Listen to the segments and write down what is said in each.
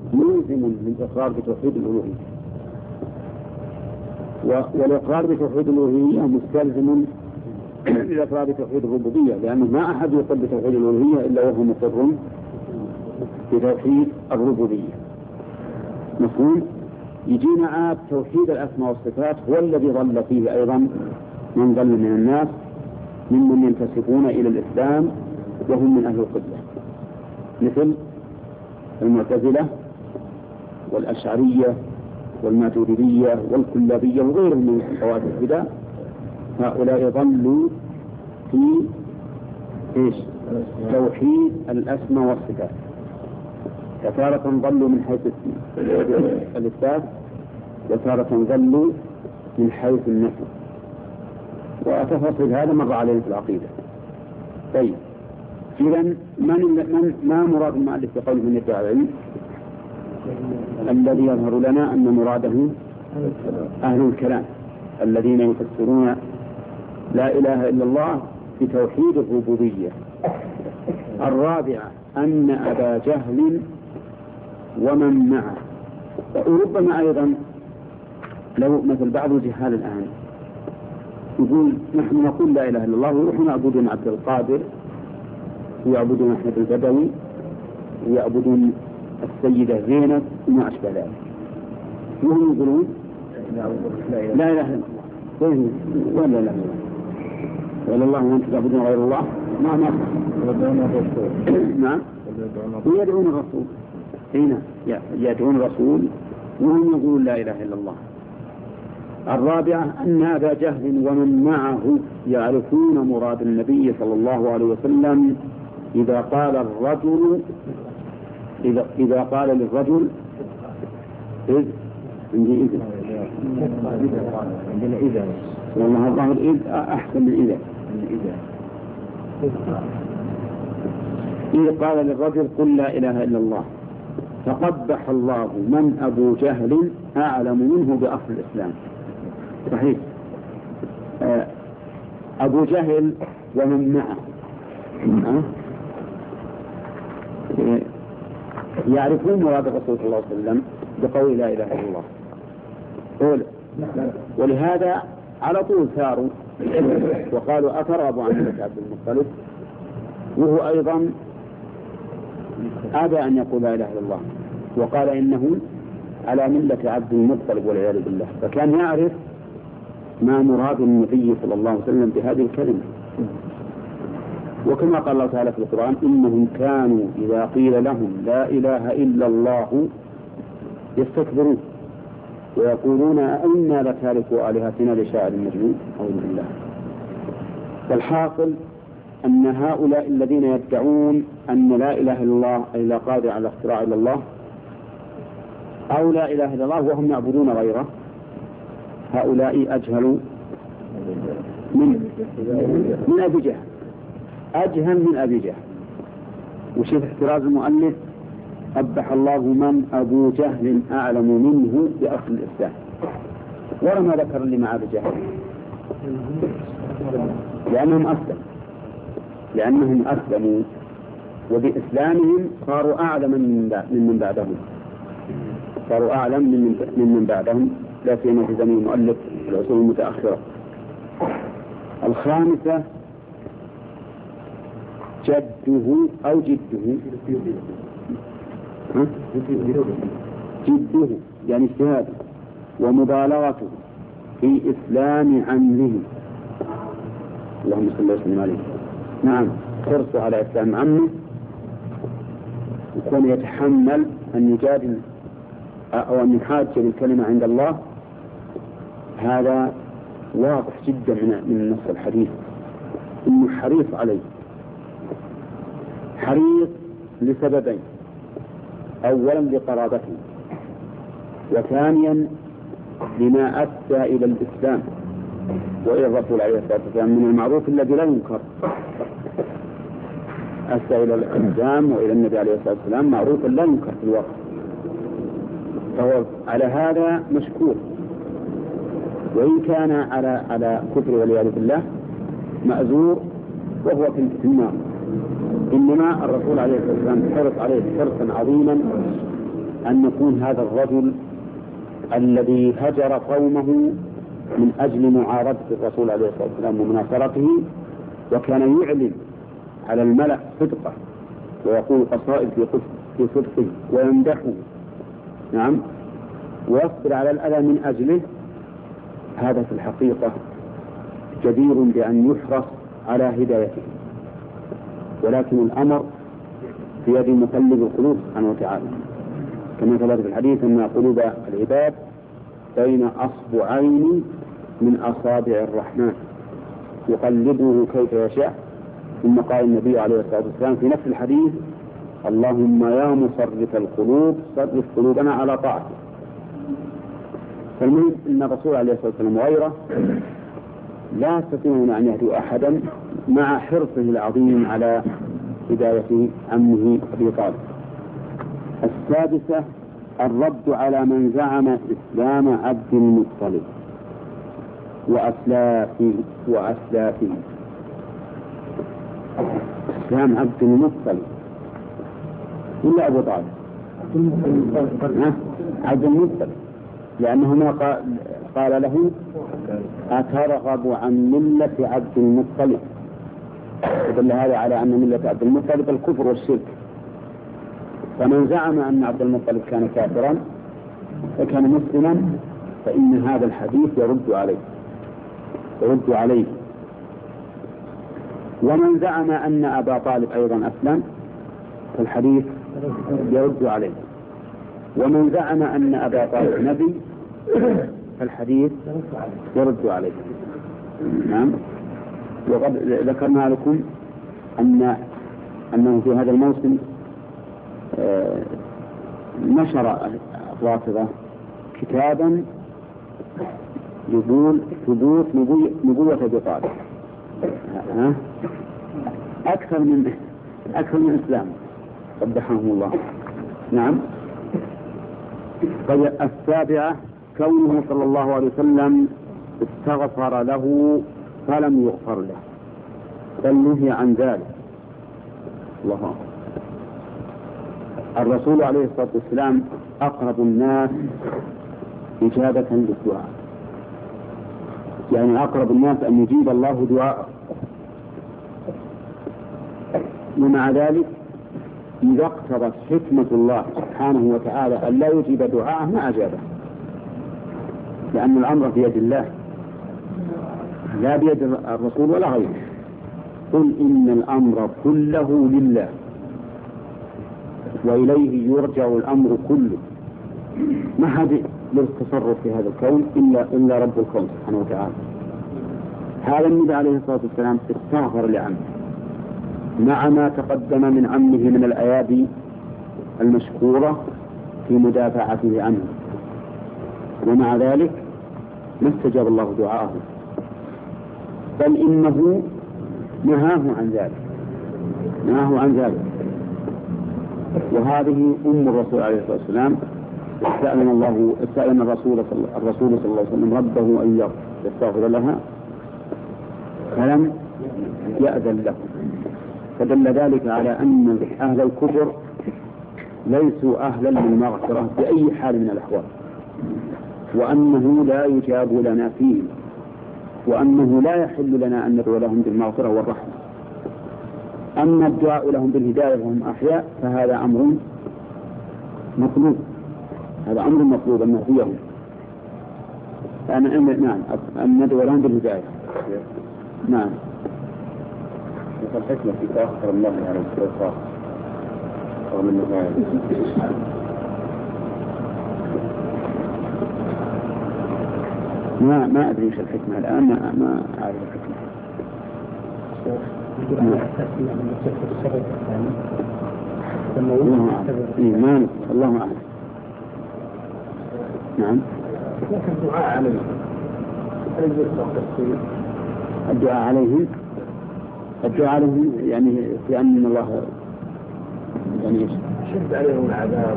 ملزم للإقرار بتوحيد الألوهية، والإقرار بتوحيد الألوهية مستلزم للإقرار بتوحيد الربوبية، لأنه ما أحد يقر بتوحيد الألوهية إلا وهو مقر بتوحيد الربوبية. مفهوم؟ يجينا عاد توحيد الأسماء والصفات هو الذي ظل فيه أيضا من ظل من الناس ممن ينتسبون إلى الإسلام وهم من أهل القبلة، مثل المعتزلة والأشعرية والماتريدية والكلابية وغيرهم من خوارج البدع. هؤلاء ظلوا في توحيد الأسماء والصفات، فتارة ظلوا من حيث الإثبات وتارة ظلوا من حيث النفي، وتفاصيل هذا مر علينا في العقيدة. طيب، إذن ما مراد المؤلف بقوله من يدعي العلم؟ الذي يظهر لنا أن مراده أهل الكلام الذين يفسرون لا إله إلا الله بتوحيد الربوبية. الرابعة أن أبا جهل ومن معه، وربما أيضا لو مثل بعض الجهال الآن يقول نحن نقول لا إله إلا الله ويروحون يعبدون عبد القادر ويعبدون أحمد البدوي ويعبدون السيدة زينب وما أشبه ذلك، وهم يقولون لا إله إلا الله ولا لا ولا الله وأنت تعبدون غير الله ما نعم ويدعون الرسول هنا يدعون الرسول وهم يقولون لا إله إلا الله. الرابعة أن أبا جهل ومن معه يعرفون مراد النبي صلى الله عليه وسلم إذا قال الرجل إذا قال للرجل إذ عندي إذ عندنا إذا والله الظاهر إذ أحسن من إذا قال للرجل قل لا إله إلا الله فقبح الله من أبو جهل أعلم منه بأصل الإسلام. صحيح، أبو جهل ومن معه يعرفون مراد الرسول صلى الله عليه وسلم بقول لا إله إلا الله قول، ولهذا على طول ثاروا وقالوا أترغب عن ملة عبد المطلب، وهو أيضا أبى أن يقول لا إله إلا الله وقال إنه على ملة عبد المطلب والعياذ بالله، فكان يعرف ما مراد النبي صلى الله عليه وسلم بهذه الكلمة. وكما قال الله تعالى في القرآن إنهم كانوا إذا قيل لهم لا إله إلا الله يستكبرون ويقولون أئنا لتاركوا آلهتنا لشاعر مجنون أعوذ بالله. فالحاصل أن هؤلاء الذين يدعون أن لا إله إلا الله أي لا قادر على اختراع إلا الله أو لا إله إلا الله وهم يعبدون غيره، هؤلاء أجهلوا من أبي جهل، أجهل من أبي جهل. وشوف احتراز المؤلف قبح الله من أبو جهل أعلم منه بأصل الإسلام، ولما ذكر اللي مع أبي جهل لأنهم أسلموا وبإسلامهم صاروا أعلم من بعدهم، صاروا أعلم من بعدهم، لا سيما في زمن المؤلف في العصور المتأخرة. الخامسة جده أو جده جده يعني اجتهاده ومبالغته في إسلام عمه، اللهم صل وسلم عليه. نعم، حرصه على إسلام عمه يكون يتحمل أن يجادل أو أن يحاج بالكلمة عند الله، هذا واضح جدا من نص الحديث إنه حريص عليه، حريص لسببين: أولا لقرابته، وثانيا لما أدى إلى الإسلام وإلى الرسول عليه الصلاة والسلام من المعروف الذي لا ينكر، أدى إلى الإسلام وإلى النبي عليه الصلاة والسلام معروفا لا ينكر في الوقت، فهو على هذا مشكور، وإن كان على كفر والعياذ بالله مأزور وهو في النار. إنما الرسول عليه الصلاة والسلام حرص عليه حرصا عظيما أن يكون هذا الرجل الذي هجر قومه من أجل معارضة الرسول عليه الصلاة والسلام ومناصرته، وكان يعلن على الملأ صدقه ويقول قصائد في صدقه ويمدحه، نعم، ويصبر على الأذى من أجله، هذا في الحقيقة جدير بأن يحرص على هدايته. ولكن الأمر في يد مقلب القلوب سبحانه وتعالى، كما ثبت في الحديث أن قلوب العباد بين أصبعين من أصابع الرحمن يقلبه كيف يشاء. ثم قال النبي عليه الصلاة والسلام في نفس الحديث: اللهم يا مصرف القلوب صرف قلوبنا على طاعتك. فالمهم أن الرسول عليه الصلاة والسلام وغيره لا يستطيعون أن يهدوا أحدا مع حرصه العظيم على هداية عمه أبي طالب. السادسة الرد على من زعم إسلام عبد المطلب وأسلافه. إسلام عبد المطلب ولا أبو طالب؟ عبد المطلب، لأنه ما قال له أترغب عن ملة عبد المطلب، يدل هذا على أن ملة عبد المطلب الكفر والشرك. فمن زعم أن عبد المطلب كان كافرا وكان مسلما فإن هذا الحديث يرد عليه. ومن زعم أن أبا طالب أيضا أسلم فالحديث يرد عليه. ومن زعم أن أبا طالب نبي فالحديث يرد عليه. نعم. وقد ذكرنا لكم أنه في هذا الموسم نشر الرافضة كتابا يقول ثبوت نبوة أبي طالب أكثر من إسلام قبحهم الله. نعم. طيب السابعة كونه صلى الله عليه وسلم استغفر له فلم يغفر له بل نهي عن ذلك. الله أكبر. الرسول عليه الصلاة والسلام أقرب الناس إجابة للدعاء، يعني أقرب الناس أن يجيب الله دعاءه، ومع ذلك إذا اقتضت حكمة الله سبحانه وتعالى أن لا يجيب دعاءه ما أجابه، لأن الأمر في يد الله لا بيد الرسول ولا غيره. قل إن الأمر كله لله وإليه يرجع الأمر كله، ما حد له التصرف في هذا الكون إلا رب الكون سبحانه وتعالى. هذا النبي عليه الصلاة والسلام استغفر لعمه مع ما تقدم من عمه من الأيادي المشكورة في مدافعته عنه، ومع ذلك ما استجاب الله دعاءه، بل إنه نهاه عن ذلك. وهذه أم الرسول عليه الصلاة والسلام استأذن الرسول صلى الله عليه وسلم ربه أن يستغفر لها فلم يأذن له، فدل ذلك على أن أهل الكفر ليسوا أهلا للمغفرة بأي حال من الأحوال، وأنه لا يجاب لنا فيه، وأنه لا يحل لنا أن ندعو لهم بالمغفرة والرحمة. أما الدعاء لهم بالهداية وهم أحياء فهذا أمر مطلوب، أن نهديهم. نعم، أن ندعو لهم بالهداية. نعم. الحكمة في تأخر الله على الصراط رغم النهاية. ما أدري إيش الحكمة الآن، ما أعرف الحكمة. الله أعلم. نعم. لكن الدعاء عليهم يعني في أن الله يعني شد عليهم العذاب.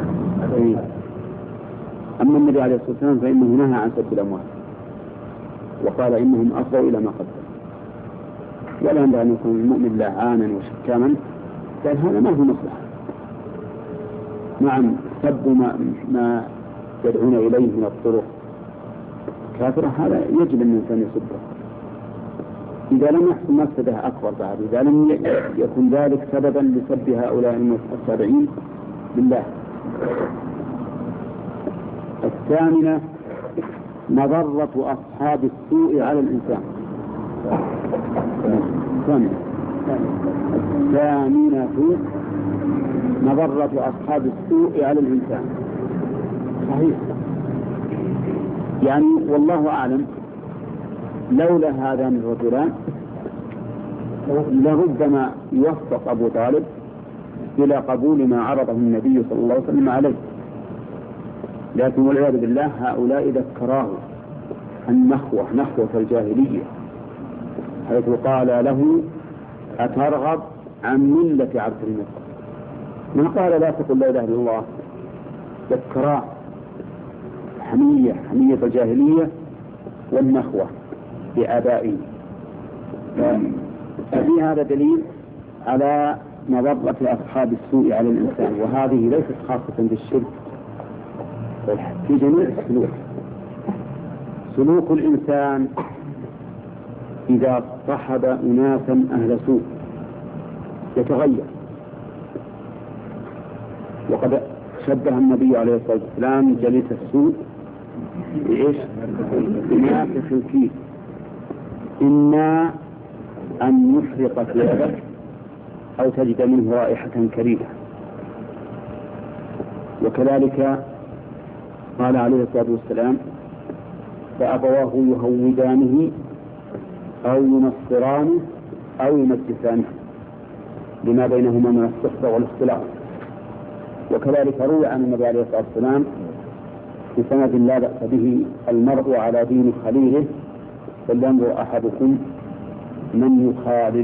أما النبي عليه الصلاة والسلام فإنه نهى عن سب الأموال وقال إنهم أفضوا إلى ما قدم، ولا ينبغي أن يكون المؤمن لعانا وشتاما، لأن هذا ما هو مصلحة. نعم. سب ما يدعون إليه من الطرق كافرة، هذا يجب أن الإنسان يسبه إذا لم يحصل مفسدة أكبر بعد، إذا لم يكن ذلك سببا لسب هؤلاء التابعين بالله. الثامنة مضرة أصحاب السوء على الإنسان. الثامنة مضرة أصحاب السوء على الإنسان. صحيح، يعني والله أعلم لولا هذان الرجلان لربما يوفق أبو طالب إلى قبول ما عرضه النبي صلى الله عليه وسلم عليه، لكن والعياذ بالله هؤلاء ذكراه نخوة الجاهلية، حيث قال له أترغب عن ملة عبد المطلب، ما قال لا تقل لا إله إلا الله، ذكراه حمية الجاهلية والنخوة بآبائه. ففي هذا دليل على مضرة أصحاب السوء على الإنسان، وهذه ليست خاصة بالشرك، في جميع السلوك. سلوك الإنسان إذا صحب أناسا أهل سوء يتغير، وقد شبه النبي عليه الصلاة والسلام جليس السوء بإيش؟ بنافخ الكيس، إما أن يحرق ثيابك أو تجد منه رائحة كريهة. وكذلك قال عليه الصلاة والسلام فأبواه يهودانه أو ينصرانه أو يمجسانه، لما بينهما من الصحبة والاختلاط. وكذلك روي عن النبي عليه الصلاة والسلام في سند لا بأس به المرء على دين خليله فلينظر أحدكم من يخالل.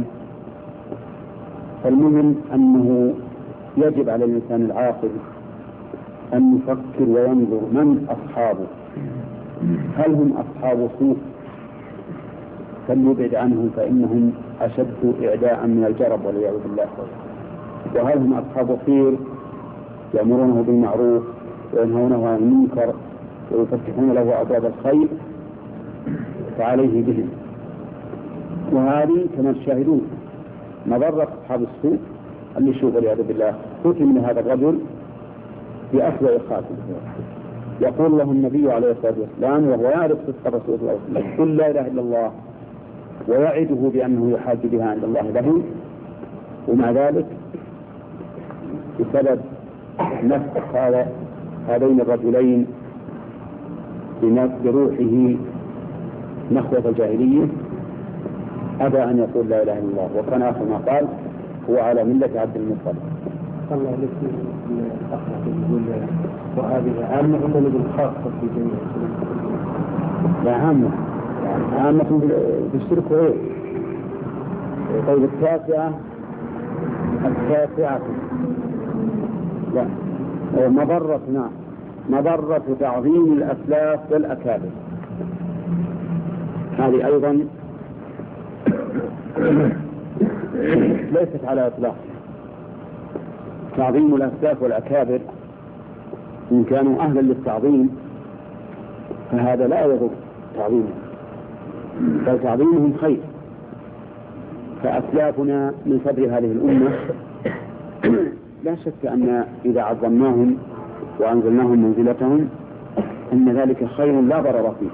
فالمهم أنه يجب على الإنسان العاقل أن يفكر وينظر من أصحابه، هل هم أصحاب سوء فليبعد عنهم فإنهم أشد إعداء من الجرب والعياذ بالله، وهل هم أصحاب خير يأمرونه بالمعروف وينهونه عن المنكر ويفتحون له أبواب الخير فعليه بهم. وهذه كما تشاهدون مضرة أصحاب السوء اللي يشوف والعياذ بالله. ختم من هذا الرجل بأسوأ خاتم، يقول له النبي عليه الصلاة والسلام وهو يعرف صدق الرسول صلى الله عليه وسلم قل لا إله إلا الله، ويعده بأنه يحاج بها عند الله له، ومع ذلك بسبب نفس هذين الرجلين بروحه نخوة الجاهلية أبى أن يقول لا إله إلا الله، وكان آخر ما قال هو على ملة عبد المطلب. الله عليك يقول وهذه عامة ولا بالخاصة في جميع السلوك؟ لا، عامة بالشرك وغيره. طيب التاسعة لا مضرة تعظيم الأسلاف والأكابر، هذه أيضا ليست على إطلاق. تعظيم الأسلاف والأكابر إن كانوا أهلا للتعظيم فهذا لا يضر تعظيمهم، بل تعظيمهم خير. فأسلافنا من صدر هذه الأمة لا شك أن إذا عظمناهم وأنزلناهم منزلتهم أن ذلك خير لا ضرر فيه.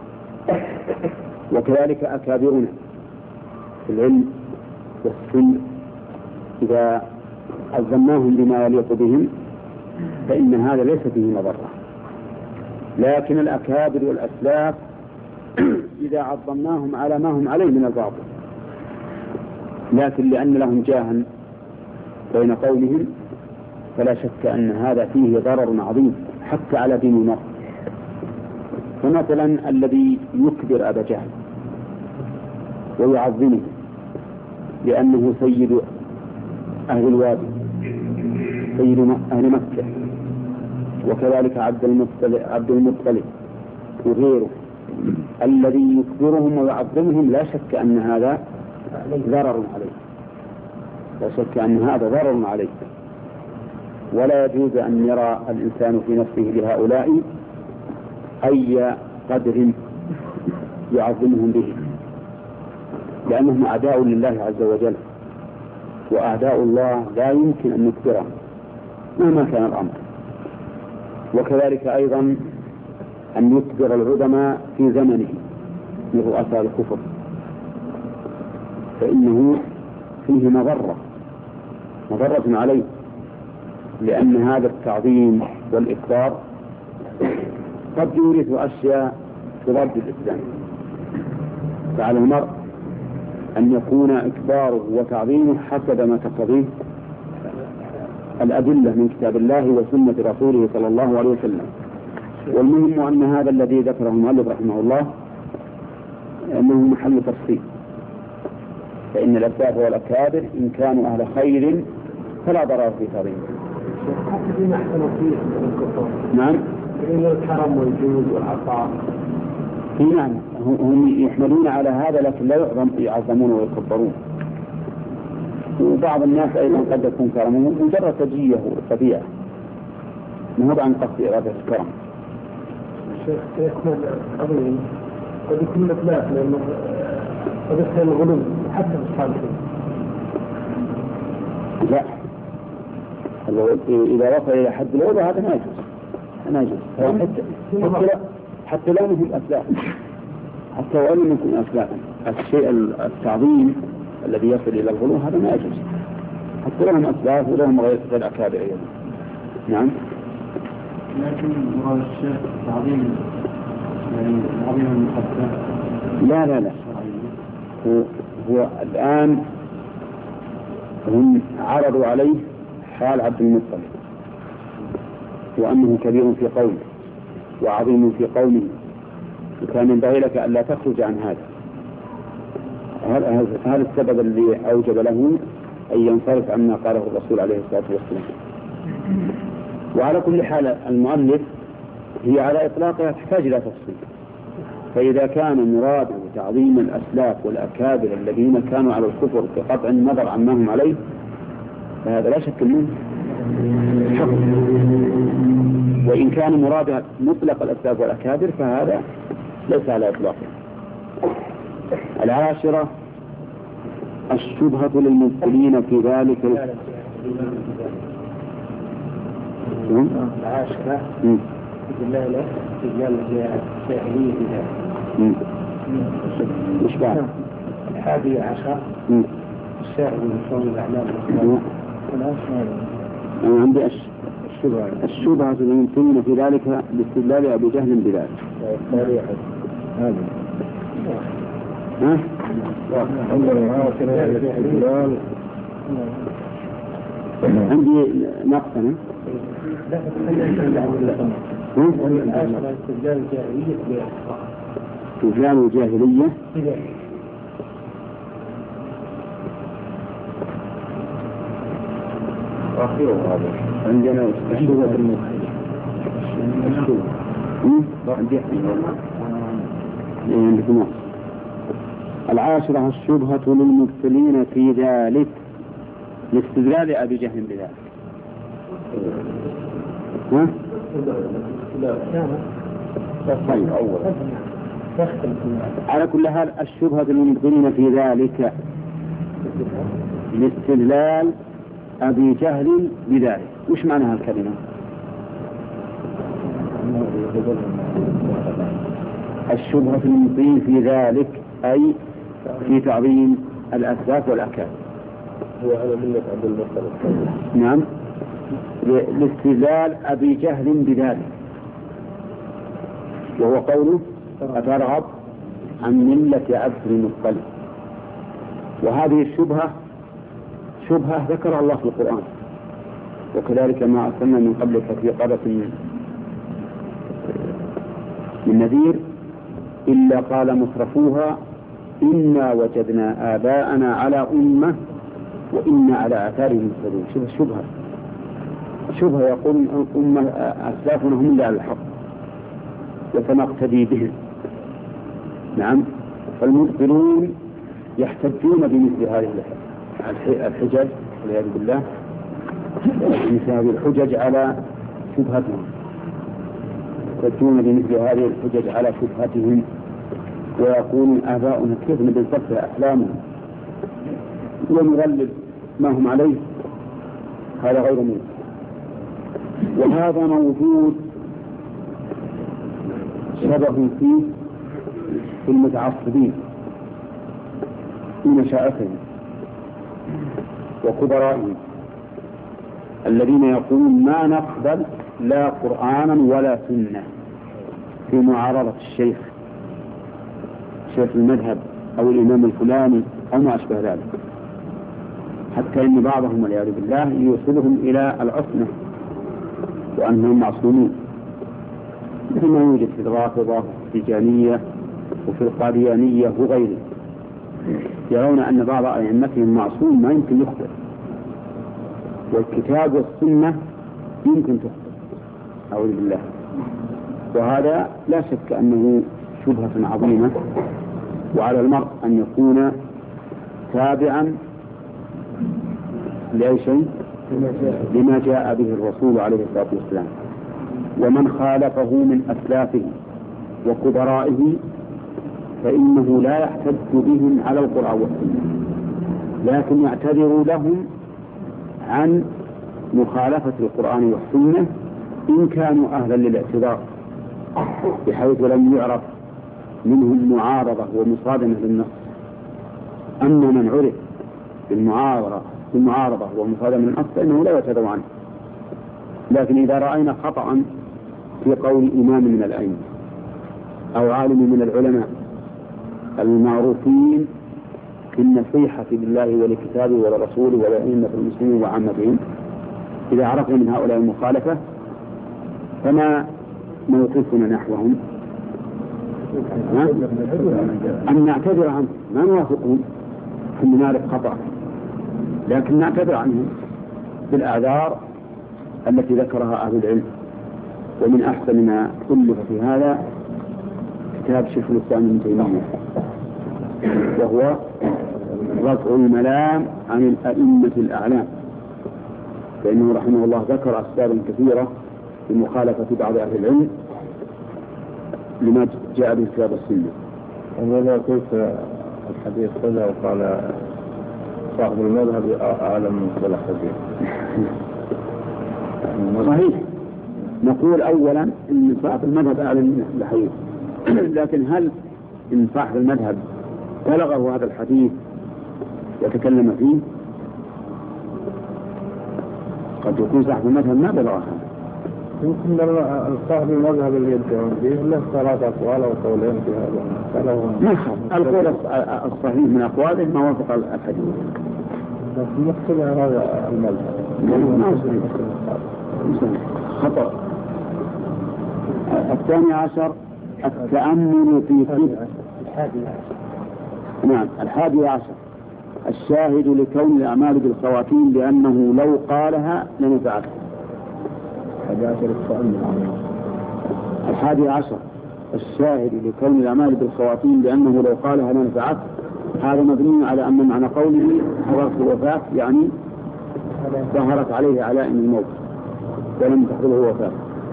وكذلك أكابرنا في العلم والسن إذا عظمناهم بما يليق بهم فإن هذا ليس فيه مضرة. لكن الأكابر والأسلاف إذا عظمناهم على ما هم عليه من الباطل، لكن لأن لهم جاها بين قومهم فلا شك أن هذا فيه ضرر عظيم حتى على دين المرء. فمثلا الذي يكبر أبا جهل ويعظمه لأنه سيد أهل الوادي، سيد أهل مكة، وكذلك عبد المطلب وغيره، الذي يكبرهم ويعظمهم لا شك أن هذا ضرر عليه، لا شك أن هذا ضرر عليه. ولا يجوز أن يرى الإنسان في نفسه لهؤلاء أي قدر يعظمهم به، لأنهم أعداء لله عز وجل، وأعداء الله لا يمكن أن نكبرهم مهما كان الأمر. وكذلك أيضا أن يكبر العظماء في زمنه من رؤساء الكفر، فإنه فيه مضرة عليه، لأن هذا التعظيم والإكبار قد يورث أشياء تضاد الإسلام. فعلى المرء أن يكون إكباره وتعظيمه حسب ما تقتضيه الأدلة من كتاب الله وسنة رسوله صلى الله عليه وسلم. والمهم أن هذا الذي ذكره المؤلف رحمه الله أنه محل تفصيل، فإن الأسباب والأكابر إن كانوا أهل خير فلا ضرر في تعظيمهم. حتى فيما احسنوا فيه من الكفار. نعم. من الكرم والجود والعطاء. نعم، هم يحملون على هذا لكن لا يعظمون ويكبرون. وبعض الناس أيضا قد يكون كرمه مجرد تجيه وطبيعة، نهض عن قصد إرادة الكرم. الشيخ يكون عظيم قد يكون إطلاق، لأنه قد يكون الغلو حتى في الصالحين. لا، إذا وصل إلى حد الغلو هذا ما يجوز. حتى لو هم أسلاف، حتى وإن لم يكن أسلافا، الشيء التعظيم الذي يصل إلى الغلو هذا ما يجوز، حتى لهم أسلاف ولهم غير الأكابر أيضا. نعم. لكن مراد الشيخ تعظيم، يعني تعظيم المقدس. لا هو الآن هم عرضوا عليه حال عبد المطلب، وأنه كبير في قومه وعظيم في قومه، وكان ينبغي لك ألا تخرج عن هذا. هذا السبب الذي أوجب له أن ينصرف عما قاله الرسول عليه الصلاة والسلام. وعلى كل حال المؤلف هي على إطلاقها تحتاج إلى تفصيل، فإذا كان مراده تعظيم الأسلاف والأكابر الذين كانوا على الكفر بقطع النظر عما هم عليه فهذا لا شك منه حق، وإن كان مراده مطلق الأسلاف والأكابر فهذا ليس على إطلاقه. العاشرة الشبهة للمبطلين في ذلك. العاشرة استدلال الجاهلية بذلك. مش بعد 11 الشاهد من صور الأعلام. أنا عندي الشبهة للمبطلين في ذلك باستدلال أبي جهل بذلك. عندي نقصنا استدلال الجاهلية عندنا الشبهة العاشرة الشبهة للمبطلين في ذلك لاستدلال أبي جهل بذلك. على كل حال الشبهة للمبطلين في ذلك لاستدلال أبي جهل بذلك. وش معنى هالكلمة؟ الشبهة للمبطلين في ذلك أي في تعظيم الأسلاف والأكابر. هو على ملة عبد المطلب. نعم، لاستدلال أبي جهل بذلك، وهو قوله أترغب عن ملة عبد المطلب. وهذه الشبهة شبهة ذكرها الله في القرآن، وكذلك ما أرسلنا من قبلك في قرية من نذير إلا قال مترفوها إنا وجدنا آباءنا على أمة وإنا على آثارهم مقتدون. شبهة يقول أمة أسلافنا هم اللي على الحق وسنقتدي بهم. نعم، فالمبطلون يحتجون بمثل هذه الحجج والعياذ بالله مثل هذه الحجج على شبهتهم، يأتون بمثل هذه الحجج على شبهتهم ويقولون آباؤنا كيف بالضبط أحلامهم ونغلب ما هم عليه، هذا غير ممكن. وهذا موجود شبه فيه في المتعصبين في مشايخهم وكبرائهم الذين يقولون ما نقبل لا قرآنا ولا سنة في معارضة الشيخ المذهب أو الإمام الفلاني أو ما أشبه ذلك، حتى إن بعضهم والعياذ بالله يوصلهم إلى العصمة وأنهم معصومون، مثل ما يوجد في الرافضة وفي التيجانية وفي القاديانية وغيره، يرون أن بعض أئمتهم معصوم ما يمكن يخطئ، والكتاب والسنة يمكن تخطئ أعوذ بالله. وهذا لا شك أنه شبهة عظيمة، وعلى المرء أن يكون تابعا لأي شيء لما جاء به الرسول عليه الصلاة والسلام، ومن خالفه من أسلافه وكبرائه فإنه لا يحتج بهم على القرآن والسنة، لكن يعتذر لهم عن مخالفة القرآن والسنة إن كانوا أهلا للاعتذار، بحيث لم يعرف منهم معارضة ومصادمة للنص. أما من عرف بالمعارضة ومصادمة للنص فإنه لا يعتذر عنه. لكن إذا رأينا خطأ في قول إمام من الأئمة أو عالم من العلماء المعروفين في النصيحة لله ولكتابه ولرسوله ولأئمة المسلمين وعامتهم، إذا عرفنا من هؤلاء المخالفة فما موقفنا نحوهم؟ أن نعتذر عنهم، ما نوافقهم في نعرف خطأ، لكن نعتذر عنهم بالأعذار التي ذكرها أهل العلم. ومن أحسن ما ألف في هذا كتاب شيخ الإسلام ابن تيمية، وهو رفع الملام عن الأئمة الأعلام، فإنه رحمه الله ذكر أسبابا كثيرة لمخالفة بعض أهل العلم لما جاء به كتاب السنة. أنا قلت الحديث كذا وقال صاحب المذهب أعلم من كل حديث. صحيح، نقول أولا إن صاحب المذهب أعلم من الحديث، لكن هل إن صاحب المذهب بلغه هذا الحديث وتكلم فيه؟ قد يكون صاحب المذهب ما بلغه. يمكن صاحب المذهب اللي يدعون فيه له 3 أقوال أو قولين في هذا. القول الصحيح من أقواله ما وافق الحديث. مثل هذا المذهب. خطأ. 12 التأمل في كتب. 11 الشاهد لكون الأعمال بالخواتيم لأنه لو قالها لنفعته. 11 الشاهد لكون الأعمال بالخواتيم لأنه لو قالها لنفعته. هذا مبني على أن معنى قوله حضرت الوفاة يعني ظهرت عليه علائم الموت ولم تحضره وفاة.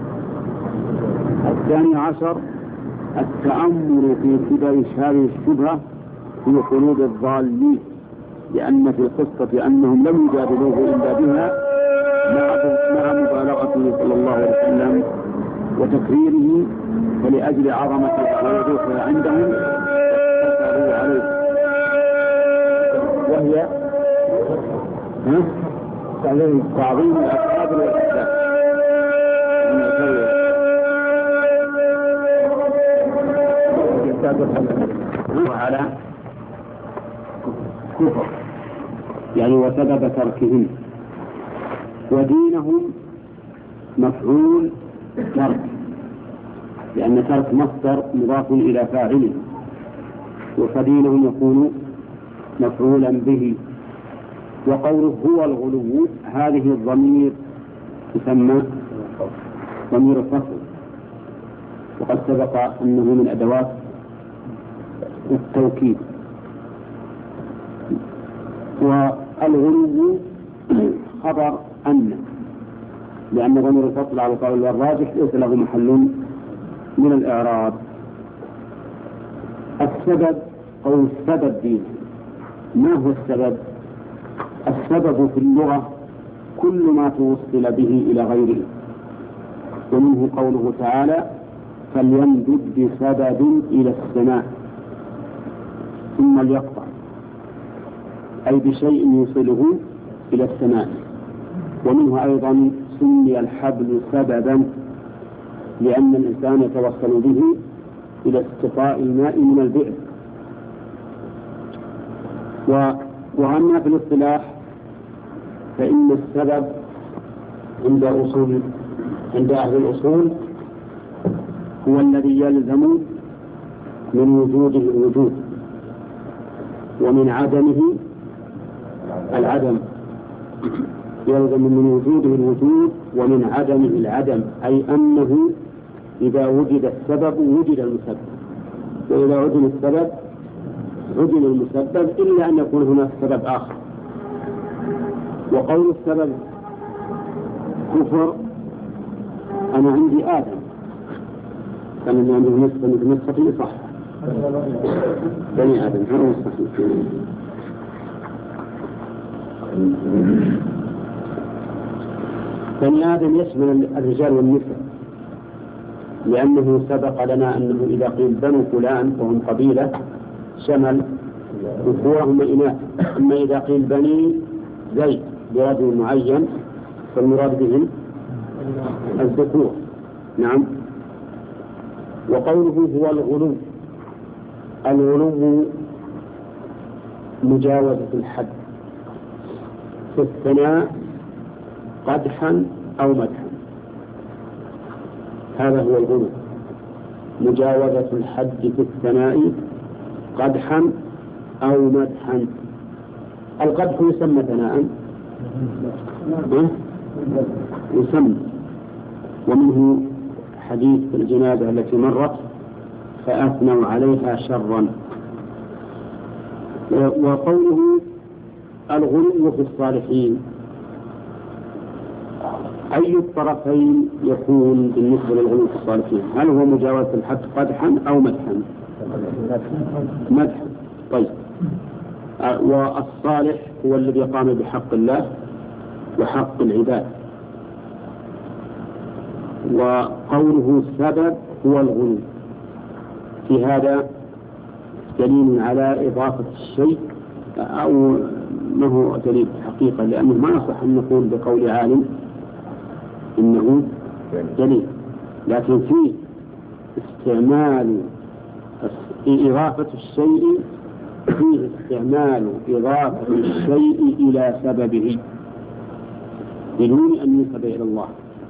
12 التأمل في كبر هذه الشبهة في قلوب الضالين، لأن في القصة أنهم لم يجادلوه إلا بها مع مبالغته صلى الله عليه وسلم وتكريره، فلأجل عظمتها ووضوحها عندهم فسروا عليه، وهي تعظيم الأصحاب والأسباب. وعلى كفر يعني وسبب تركهم، ودينهم مفعول ترك، لأن ترك مصدر مضاف إلى فاعله، وفدينهم يكون مفعولا به. وقوله هو الغلو هذه الضمير يسمى ضمير الفصل، وقد سبق أنه من أدوات التوكيد. والغلو خبر أن، لأن ضمير الفصل على القول الراجح ليس له محل من الإعراب. السبب أو السبب دين، ما هو السبب؟ السبب في اللغة كل ما توصل به إلى غيره، ومنه قوله تعالى فليمدد بسبب إلى السماء ثم ليقطع، أي بشيء يوصله إلى السماء. ومنه أيضا سمي الحبل سببا لأن الإنسان يتوصل به إلى استقاء الماء من البئر. وأما في الاصطلاح فإن السبب عند أهل الأصول هو الذي يلزم من وجوده الوجود ومن عدمه العدم، يلزم من وجوده الوجود ومن عدمه العدم، أي أنه إذا وجد السبب وجد المسبب، وإذا عدم السبب عدم المسبب، إلا أن يكون هناك سبب آخر. وقول السبب كفر، أنا عندي آدم كان اللي عنده نسخة صح بني آدم هو صحيح. بني آدم يشمل الرجال والنساء، لأنه سبق لنا أنه إذا قيل بنو فلان وهم قبيلة شمل ذكورهم وإناث، أما إذا قيل بني زيد برجل معين فالمراد بهم الذكور. نعم. وقوله هو الغلو، الغلو مجاوزة الحد في الثناء قدحا أو مدحا، هذا هو الغلو، مجاوزة الحد في الثناء قدحا أو مدحا. القدح يسمى ثناء، يسمى، ومنه حديث الجنازة التي مرت فأثنوا عليها شرا. وقوله الغلو في الصالحين، أي الطرفين يكون بالنسبة للغلو في الصالحين؟ هل هو مجاوزة الحد قدحا أو مدحا؟ مدحا. طيب، والصالح هو الذي قام بحق الله وحق العباد. وقوله السبب هو الغلو، في هذا دليل على إضافة الشيء، أو ما هو دليل حقيقة، لأنه ما يصح أن نقول بقول عالم إنه دليل، لكن فيه استعمال إضافة الشيء، فيه استعمال إضافة الشيء إلى سببه بدون أن ينسب إلى الله،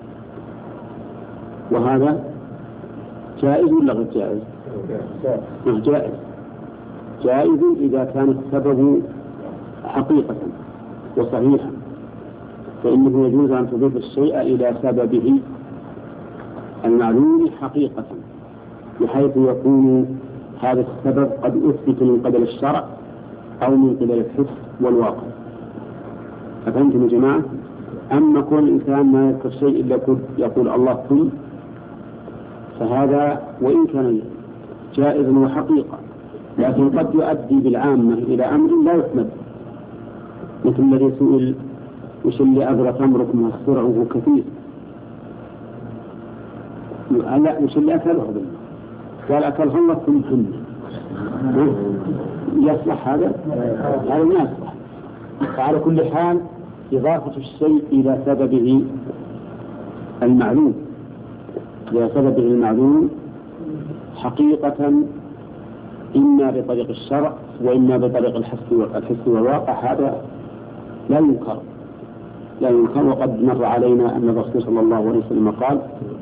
وهذا جائز ولا غير جائز؟ جائز، جائز إذا كان السبب حقيقة وصحيحا، فإنه يجوز أن تضيف الشيء إلى سببه المعلوم حقيقة، بحيث يكون هذا السبب قد أثبت من قبل الشرع أو من قبل الحس والواقع. أفهمتم يا جماعة؟ أما كل الإنسان ما يذكر شيء إلا يقول الله كن، فهذا وإن كان جائز وحقيقة، لكن قد يؤدي بالعامة إلى أمر لا يحمد، مثل الذي سئل وش اللي أدرك أمركم والسرعه كثير، لا وش اللي أكله قال أكله الله ثم حمد، يصلح هذا؟ هذا ما يصلح. فعلى كل حال إضافة الشيء إلى سببه المعلوم، إلى سببه المعلوم حقيقة، إما بطريق الشرع وإما بطريق الحس والواقع، هذا لا ينكر، لا ينكر. وقد مر علينا أن الرسول صلى الله عليه وسلم قال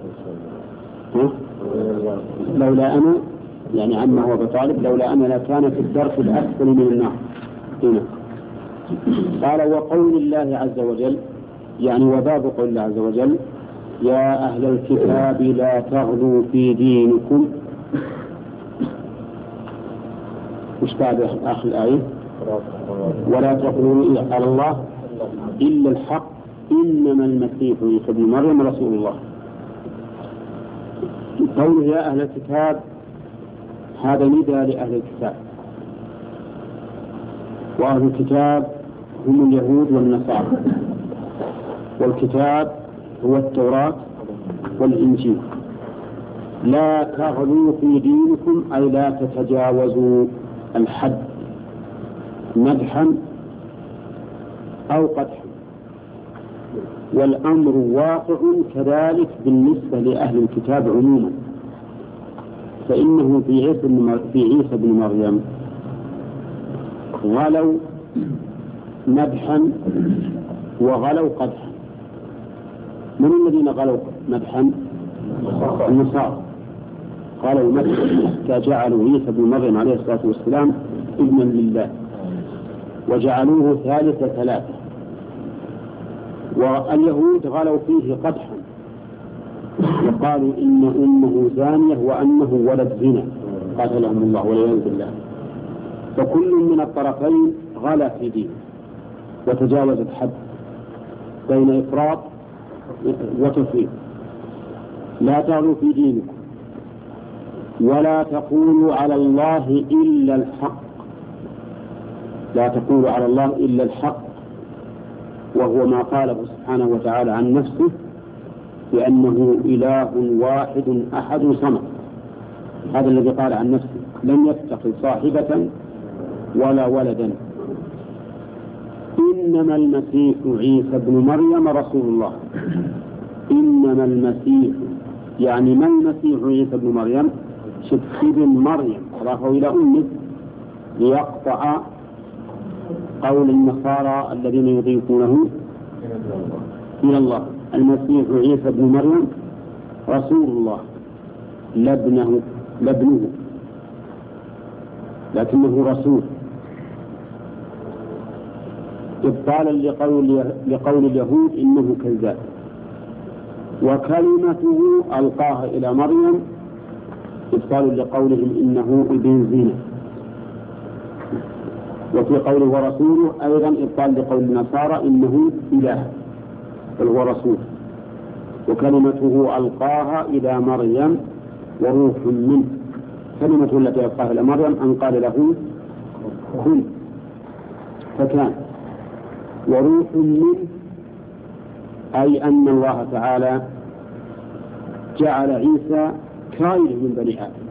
لولا أنا، يعني عمه أبو طالب، لولا أنا لكان في الدرك الأسفل من النار. هنا قال وقول الله عز وجل، يعني وباب قول الله عز وجل يا أهل الكتاب لا تغلوا في دينكم. مش بعد آخر الآية ولا تقولوا على الله إلا الحق إنما المسيح عيسى ابن مريم رسول الله. قوله يا أهل الكتاب هذا ندى لأهل الكتاب، وأهل الكتاب هم اليهود والنصارى، والكتاب هو التوراة والإنجيل. لا تغلوا في دينكم أي لا تتجاوزوا الحد مدحا أو قدحا، والأمر واقع كذلك بالنسبة لأهل الكتاب عموما، فإنه في عيسى بن مريم غلوا مدحا وغلوا قدحا. من الذين غلوا مدحا؟ النصارى قالوا مدحا حتى جعلوا عيسى بن مريم عليه الصلاة والسلام ابنا لله وجعلوه ثالث ثلاثة. واليهود غلوا فيه قدحا وقالوا إن أمه زانية وأنه ولد زنا قاتلهم الله والعياذ بالله. فكل من الطرفين غلا في دينه وتجاوز الحد بين إفراط وتفريط. لا تغلوا في دينكم ولا تقولوا على الله إلا الحق. لا تقولوا على الله إلا الحق، وهو ما قاله سبحانه وتعالى عن نفسه بأنه إله واحد أحد صمد. هذا الذي قال عن نفسه لم يتخذ صاحبة ولا ولدا. إنما المسيح عيسى بن مريم رسول الله. إنما المسيح يعني ما المسيح عيسى بن مريم؟ ابن مريم أضافه إلى أمه ليقطع قول النصارى الذين يضيفونه إلى الله. المسيح عيسى بن مريم رسول الله لابنه لكنه رسول، إبطالا لقول اليهود إنه كذاب. وكلمته ألقاها إلى مريم إبطال لقولهم إنه ابن زنا. وفي قوله ورسوله أيضا إبطال لقول النصارى إنه إله بل هو رسول. وكلمته ألقاها إلى مريم وروح منه. كلمته التي ألقاها إلى مريم أن قال له كن فكان، وروح منه أي أن الله تعالى جعل عيسى كائنا من بني آدم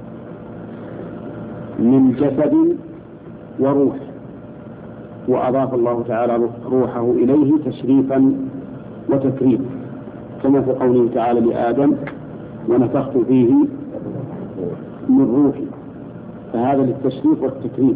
من جسد وروح، وأضاف الله تعالى روحه إليه تشريفا وتكريما، كما في قوله تعالى لآدم ونفخت فيه من روحي، فهذا للتشريف والتكريم.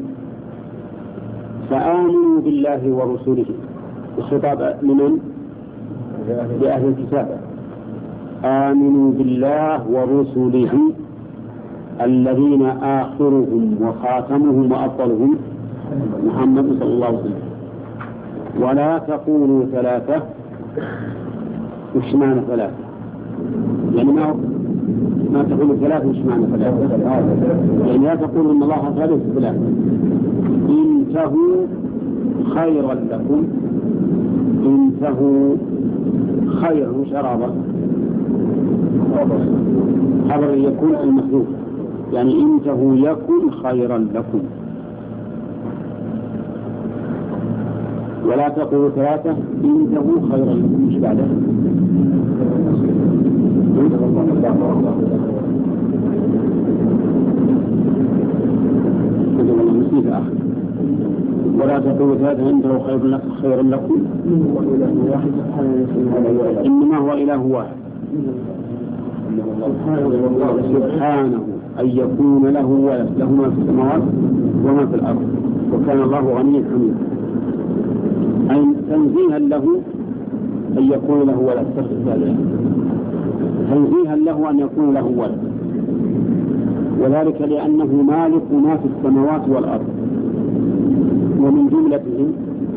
فآمنوا بالله ورسوله. الخطاب لمن؟ لأهل الكتاب. آمنوا بالله ورسله الذين آخرهم وخاتمهم وأفضلهم محمد صلى الله عليه وسلم. ولا تقولوا ثلاثة. وش معنى ثلاثة؟ يعني ما تقولوا ثلاثة. وش معنى ثلاثة؟ يعني لا تقولوا إن الله ثالث ثلاثة. انتهوا خيرا لكم. انتهوا خير شرابا خبر يكون المحذوف، يعني انتهوا يكن خيرا لكم. ولا تقولوا ثلاثة انتهوا خيرا لكم. مش بعدها ولا تقولوا ثلاثة انتهوا خيرا لكم. إنما هو إله واحد سبحانه أن يكون له ولد، له ما في السماوات وما في الأرض، وكان الله غنيا حميدا. أي تنزيها له أن يكون له ولد، تنزيها له أن يكون له ولد، وذلك لأنه مالك ما في السماوات والأرض. ومن جملتهم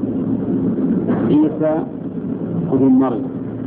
عيسى ابن مريم.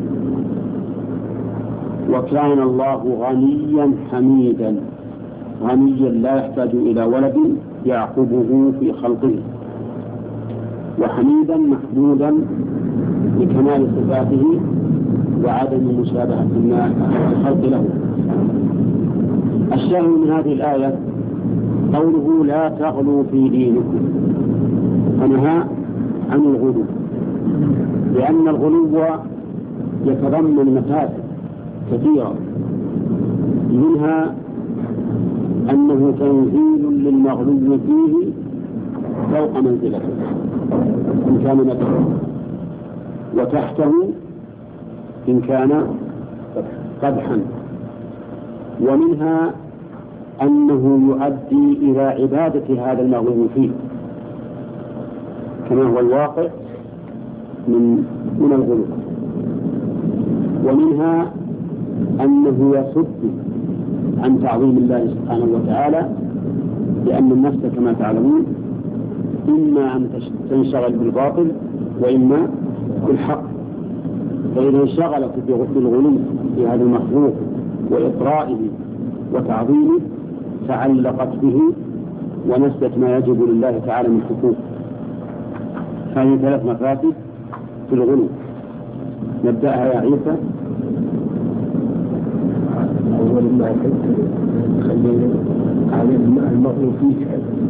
وكان الله غنيا حميدا، غنيا لا يحتاج إلى ولد يعقبه في خلقه، وحميدا محمودا لكمال صفاته وعدم مشابهة الخلق له. الشاهد من هذه الآية قوله لا تغلوا في دينكم، فنهى عن الغلو، لأن الغلو يتضمن مفاسد كثيرة، منها أنه تنزيل للمغلو فيه فوق منزلته إن كان مدعو، وتحته إن كان قدحا، ومنها أنه يؤدي إلى عبادة هذا المغلو فيه كما هو الواقع من الغلو، ومنها أنه يصد عن تعظيم الله سبحانه وتعالى، لأن النفس كما تعلمون إما أن تنشغل بالباطل وإما بالحق، فإذا انشغلت بالغلو في هذا المخلوق وإطرائه وتعظيمه تعلقت به ونسيت ما يجب لله تعالى من حقوق. هذه 3 مفاسد في الغلو. نبدأها يا عيسى. أول ما خلي على المغلو فيه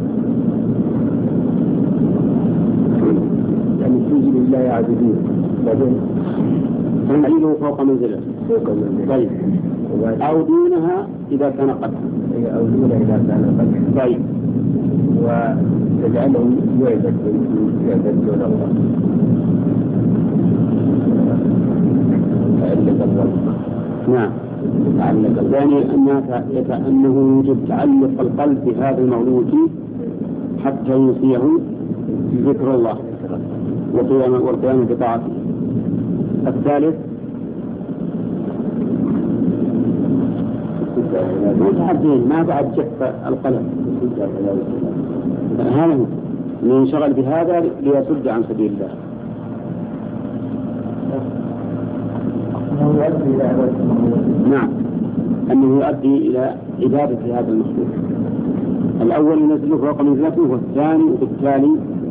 يعني تنزل الله يعبدون، بعدين تنزيله فوق منزله. طيب، أو دونها إذا كان قدحا. أو دونها إذا كان قدحا. طيب، وتجعله يعبد دون الله. نعم. الثاني أنه يجب تعلق القلب بهذا المغلو فيه حتى ينسيه ذكر الله والقيام بطاعته. الثالث متحدين ما بعد جف القلم، هذا هو ينشغل بهذا ليصد عن سبيل الله. نعم، أنه يؤدي إلى عبادة هذا المخلوق. الأول ينزله فوق منزلته، والثاني وبالتالي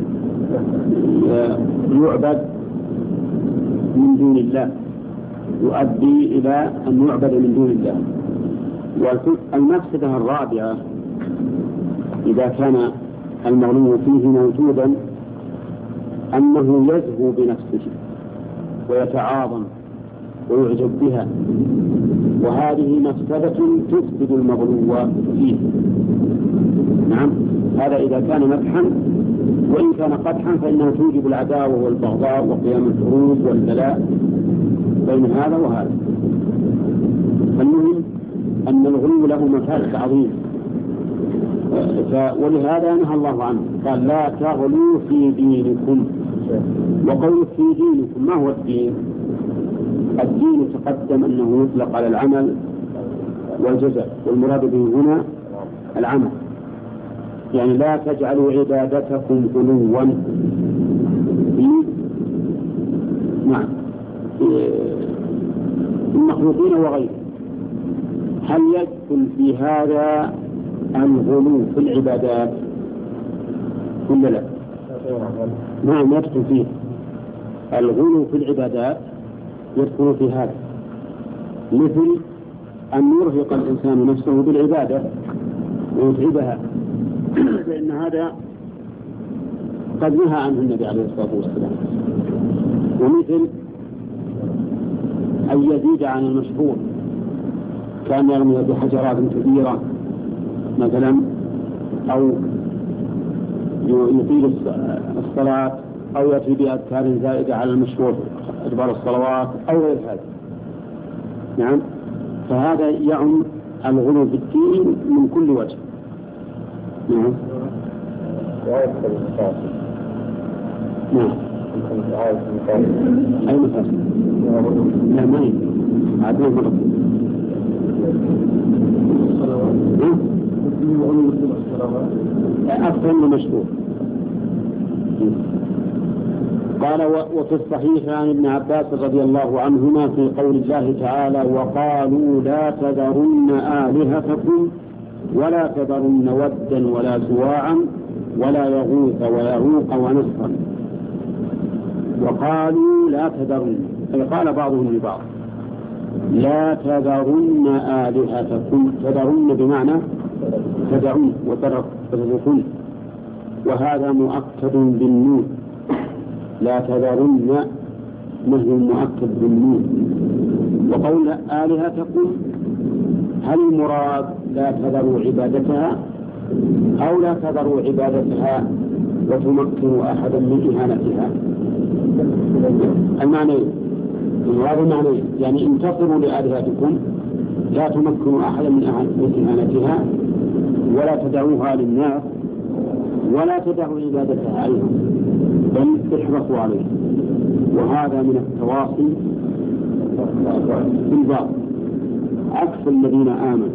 يعبد من دون الله، يؤدي إلى أن يعبد من دون الله. والمفسدة الرابعة إذا كان المغلو فيه موجودا أنه يزهو بنفسه ويتعاظم ويعجب بها، وهذه مفسدة تفسد المغلو فيه. نعم، هذا إذا كان مدحا، وإن كان قدحا فإنه توجب العداوة والبغضاء وقيام الحروب والبلاء بين هذا وهذا. المهم أن الغلو له مفاسد عظيمة، ولهذا نهى الله عنه، قال لا تغلوا في دينكم. وقول في دينكم ما هو الدين؟ الدين تقدم أنه يطلق على العمل والجزاء، والمراد به هنا العمل، يعني لا تجعلوا عبادتكم غلوا في المخلوقين وغيره. هل يدخل في هذا الغلو في العبادات ولا لا؟ نعم، يدخل فيه الغلو في العبادات، يدخل في هذا، مثل أن يرهق الإنسان نفسه بالعبادة ويتعبها، فإن هذا قد نهى عنه النبي عليه الصلاة والسلام. ومثل أن يزيد عن المشروع، كان يرمي بحجرات كبيرة مثلا، أو يطيل الصلاة، أو يأتي بأذكار زائدة على المشروع أدبار الصلوات أو غير هذا. نعم، فهذا يعم الغلو في الدين من كل وجه. نعم. نعم. أي مثال؟ لا، ما هي عدنا مرة. أكثر من مشروع. قال وفي الصحيح عن ابن عباس رضي الله عنهما في قول الله تعالى وقالوا لا تذرن آلهتكم ولا تذرن ودا ولا سواعا ولا يغوث ويعوق ونسرا. وقالوا لا تذرن، أي قال بعضهم لبعض لا تذرن آلهتكم، تذرن بمعنى تدعون وتتركون، وهذا مؤكد بالنون، لا تذرن نهي مؤكد بالنون. وقول آلهتكم هل المراد لا تذروا عبادتها أو لا تذروا عبادتها وتمكنوا أحدا من إهانتها؟ المعنى المراد المعنى يعني انتصروا لآلهتكم، لا تمكنوا أحدا من إهانتها ولا تدعوها للناس ولا تدعوا عبادتها أيضا، بل احرصوا عليها. وهذا من التواصي بالباطل عكس الذين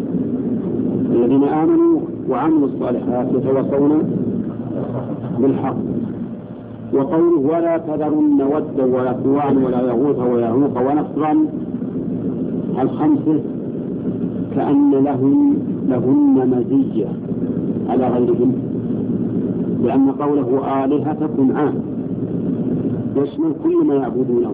آمنوا وعملوا الصالحات يتواصون بالحق. وقوله ولا تذرن ودا ولا سواعا ولا يغوث ويعوق ونصرا، الخمسة كأن لهن مزية على غيرهم، لأن قوله آلهتكم عام يشمل كل ما يعبدونه،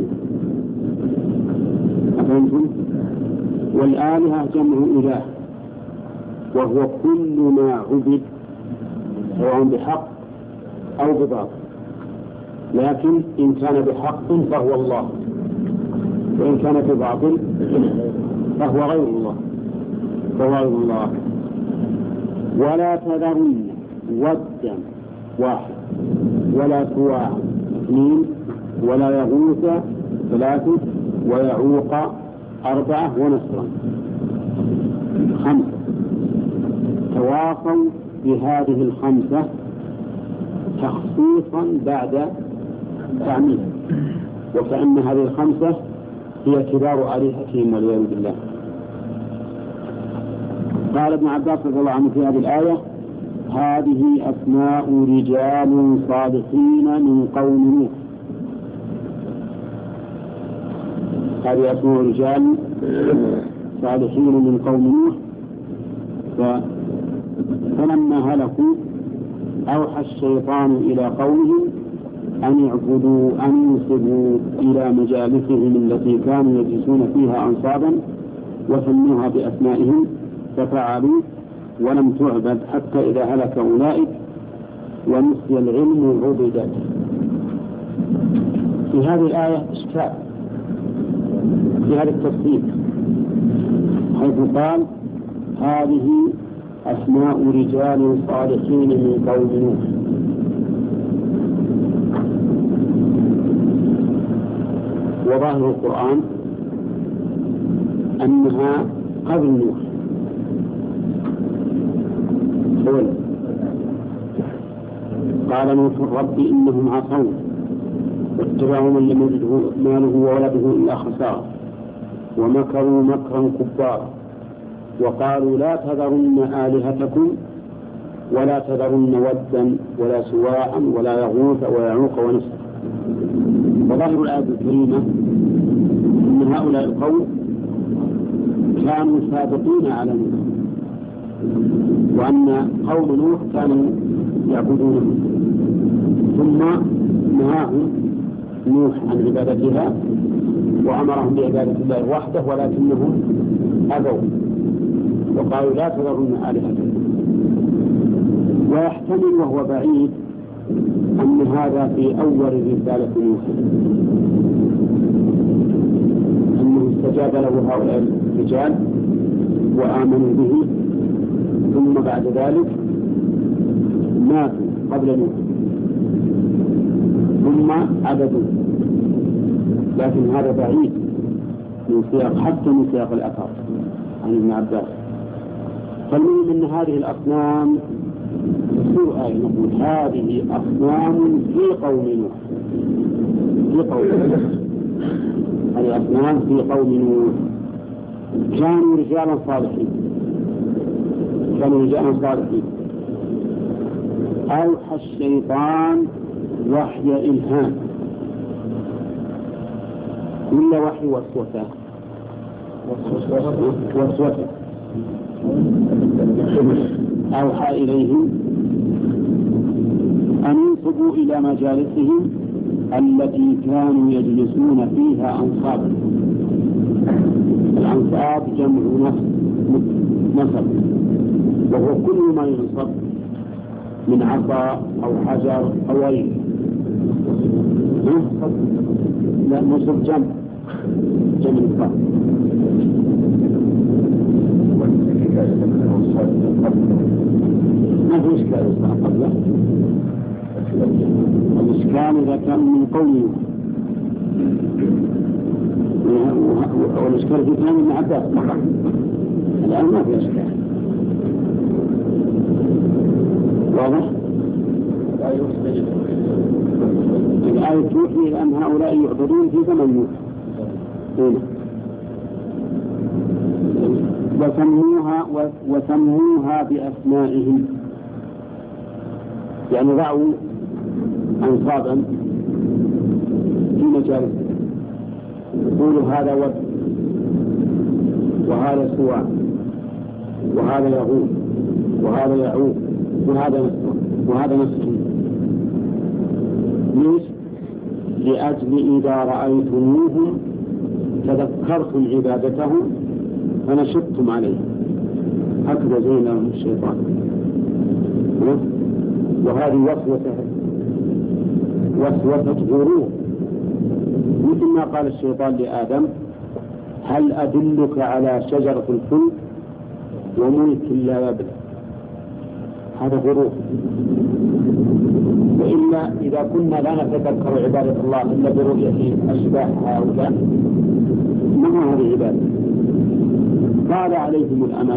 أفهمتم؟ والآلهة جمع إله، وهو كل ما عبد سواء بحق أو بباطل، لكن إن كان بحق فهو الله، وإن كان بباطل فهو غير الله. ولا تذرن ودا واحد ولا سواعا اثنين ولا يغوث ثلاثة ويعوق أربعة ونصرا خمسة. تواصوا بهذه الخمسة تخصيصا بعد تعميم، وكأن هذه الخمسة هي كبار آلهتهم والعياذ بالله. قال ابن عباس رضي الله عنه في هذه الآية هذه أسماء رجال صالحين من قوم نوح، هذه أسماء رجال صالحين من قوم نوح. فلما هلكوا أوحى الشيطان إلى قومهم أن يعبدوا أن ينسبوا إلى مجالسهم التي كانوا يجلسون فيها أنصابا وسموها بأسمائهم، ففعلوا ولم تعبد حتى إذا هلك أولئك ونسي العلم عبدت. في هذه الآية إشكال في هذا التفصيل، حيث قال هذه أسماء رجال صالحين من قوم نوح، وظاهر القرآن أنها قبل نوح. قال نوح رب إنهم عصوا واتبعوا من لم يجده ماله وولده إلا خسارة ومكروا مكرا كبارا وقالوا لا تذرن آلهتكم ولا تذرن ودا ولا سواعا ولا يغوث ويعوق ونسرا. وظاهر الآية الكريمة أن هؤلاء القوم كانوا سابقين على نوح، وأن قوم نوح كانوا يعبدونه، ثم نهاهم نوح عن عبادتها وأمرهم بعبادة الله وحده، ولكنهم أبوا وقالوا لا تذرن آلهتكم. ويحتمل وهو بعيد أن هذا في أول رسالة نوح، أنه استجاب له هؤلاء الرجال وآمنوا به، ثم بعد ذلك ماتوا قبل نوح ثم عبدوا، لكن هذا بعيد من سياق حتى من سياق الأثر عن ابن عباس. فالمهم أن هذه الأصنام تصير آية نقول هذه أصنام في قوم نوح، هذه أصنام في قوم نوح كانوا رجالا صالحين، أوحى الشيطان وحي إلهام، كل وحي وسوسة أوحى إليهم أن ينسبوا إلى مجالسهم التي كانوا يجلسون فيها أنصابا. الأنصاب جمع نصب، وهو كل ما ينصب من عصا أو حجر أو غيره. لا، نصب جمع نصب. ما في إشكال قبله. الإشكال إذا كان من قوله، والإشكال في كلام ابن عباس فقط. الآن ما في إشكال. واضح؟ الآية توحي إلى أن هؤلاء يعبدون في زمن نوح. وسموها بأسمائهم، يعني رعوا أنصابا في مجالسهم، يقولوا هذا ود، وهذا سواع، وهذا يغوث، وهذا يعوق، وهذا نسر. ليش؟ لأجل إذا رأيتموهم تذكرتم عبادتهم فنشدتم عليه. هكذا زين لهم الشيطان. وهذه وسوسة غرور، مثل ما قال الشيطان لآدم: هل أدلك على شجرة الخلد وملك لا يبلى؟ هذا غرور. وإلا إذا كنا لا نتذكر عبادة الله إلا برؤية أشباح هؤلاء، ما هذه عبادة؟ طال عليهم الأمد،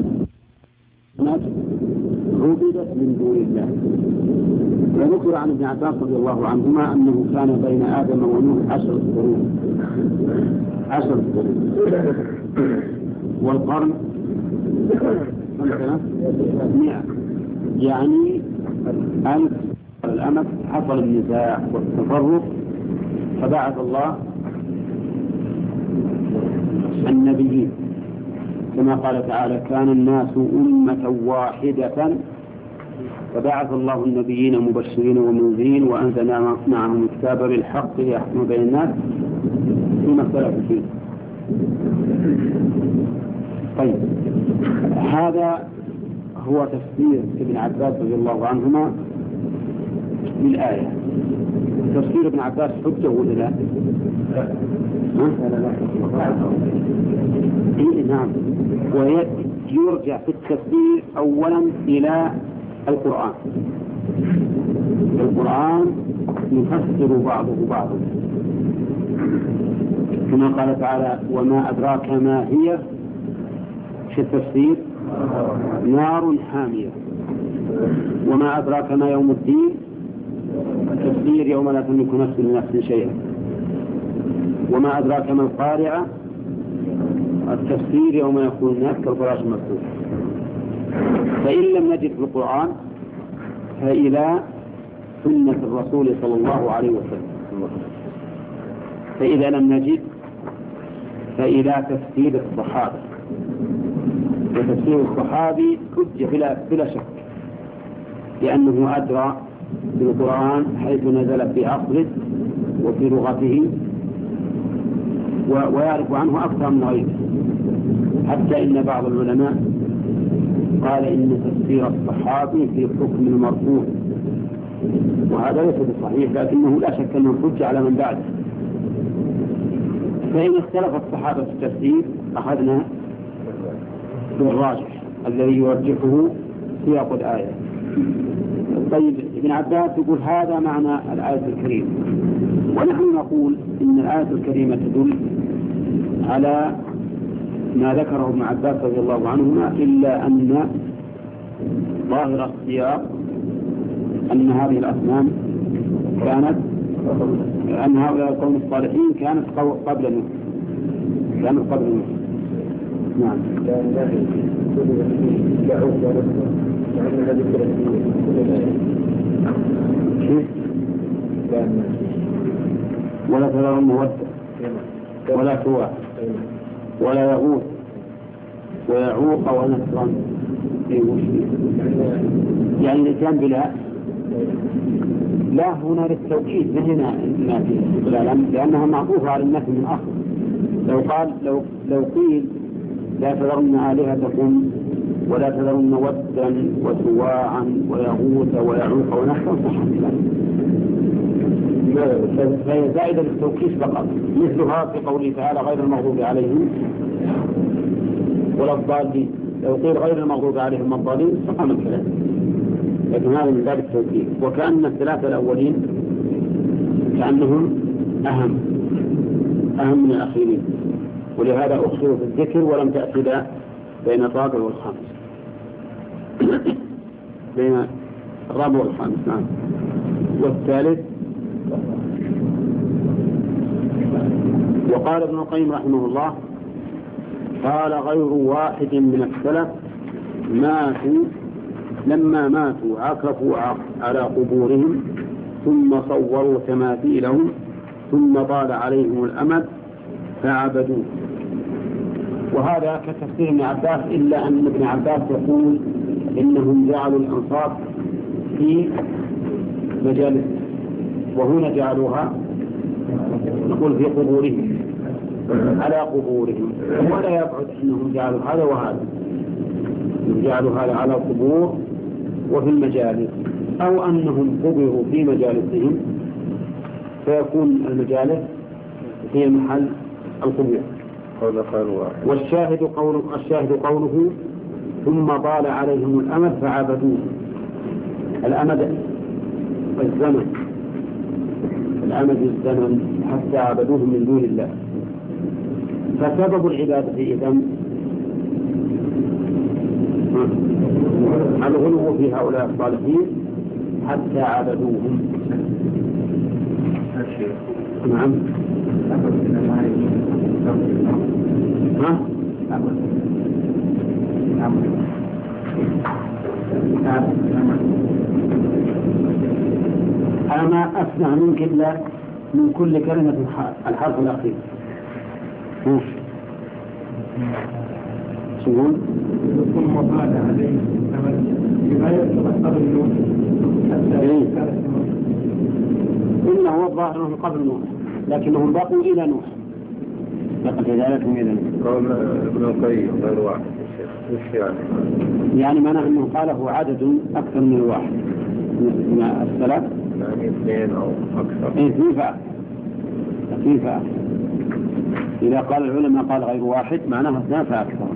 عبدت من دون الله. وذكر عن ابن عباس رضي الله عنهما أنه كان بين آدم ونوح 10 قرون، 10 قرون، والقرن 100، يعني 1000. الأمد حصل النزاع والتفرق، فبعث الله النبيين كما قال تعالى: كان الناس أمة واحدة فبعث الله النبيين مبشرين ومنذرين وأنزل معهم الكتاب بالحق ليحكم بين الناس فيما اختلفوا فيه. طيب، هذا هو تفسير ابن عباس رضي الله عنهما للآية. تفسير ابن عباس حجة ولا لا؟ نعم. ويرجع في التفسير أولا إلى القرآن. القرآن يفسر بعضه بعضا، كما قال تعالى: وما أدراك ما هي، في التفسير: نار حامية. وما أدراك ما يوم الدين، التفسير: يوم لا تملك نفس لنفس شيئا. وما أدراك ما القارعة، التفسير: يوم يكون الناس كالفراش المبثوث. فإن لم نجد في القرآن فإلى سنة الرسول صلى الله عليه وسلم. فإذا لم نجد فإلى تفسير الصحابة. وتفسير الصحابي حجة بلا شك، لأنه أدرى بالقرآن حيث نزل في عصره وفي لغته، ويعرف عنه أكثر من غيره. حتى إن بعض العلماء قال إن تفسير الصحابي في حكم المرفوع، وهذا ليس بصحيح، لكنه لا شك أنه حجة على من بعده. فإن اختلف الصحابة في التفسير أخذنا بالراجح الذي يرجحه سياق الآية. طيب، ابن عباس يقول هذا معنى الآية الكريمة، ونحن نقول إن الآية الكريمة تدل على ما ذكره ابن عباس رضي الله عنهما، إلا أن ظاهر السياق أن هذه الأصنام كانت، أن هؤلاء القوم الصالحين كانت قبل نوح. نعم. ولا تذر مودة ولا سواع ولا يغوث ويعوق ونسرا. يعني الإتيان بلا لا هنا للتوكيد من هنا ما فيه لأنها معطوفة على النفي من أصل. لو قال لو قيل لا تذرن آلهتكم ولا تذرن ودا وسواعا ويغوث ويعوق ونحن صح فهي زائدة للتوكيد فقط، مثلها في قوله تعالى غير المغضوب عليهم ولا الضالين. لو قيل غير المغضوب عليهم الضالين فقام الكلام، لكن هذا من باب التوكيد. وكأن الثلاثة الأولين كأنهم أهم من الأخيرين، ولهذا أخصروا في الذكر ولم تأتي بين الرابع والخامس بين الرابع والخامس. نعم. والثالث وقال ابن القيم رحمه الله قال غير واحد من السلف لما ماتوا عكفوا على قبورهم ثم صوروا تماثيلهم ثم طال عليهم الأمد فعبدوه. وهذا كتفسير ابن عباس، إلا أن ابن عباس يقول إنهم جعلوا الأنصاب في مجالس، وهنا جعلوها نقول في قبورهم على قبورهم، ولا يبعد أنهم جعلوا هذا وهذا، جعلوا هذا على القبور وفي المجالس، أو أنهم قبروا في مجالسهم فيكون المجالس هي محل القبور. والشاهد قوله ثم طال عليهم الأمد فعبدوه. الأمد الزمن حتى عبدوه من دون الله. فسبب العبادة إذن الغلو في هؤلاء الصالحين حتى عبدوهم. نعم. أنا ما أسمع منك إلا من كل كلمة الحرف الأخير. شنو؟ ثم قال عليه إنه الظاهر أنه قبل نوح، لكنهم بقوا إلى نوح، لقد هدايتهم إلى نوح. قال ابن القيم غير واحد يعني معناه أنه قاله عدد أكثر من الواحد من السلف، يعني اثنين أو أكثر. إيه في فأكثر. إذا قال العلماء قال غير واحد معناه اثنان فأكثر.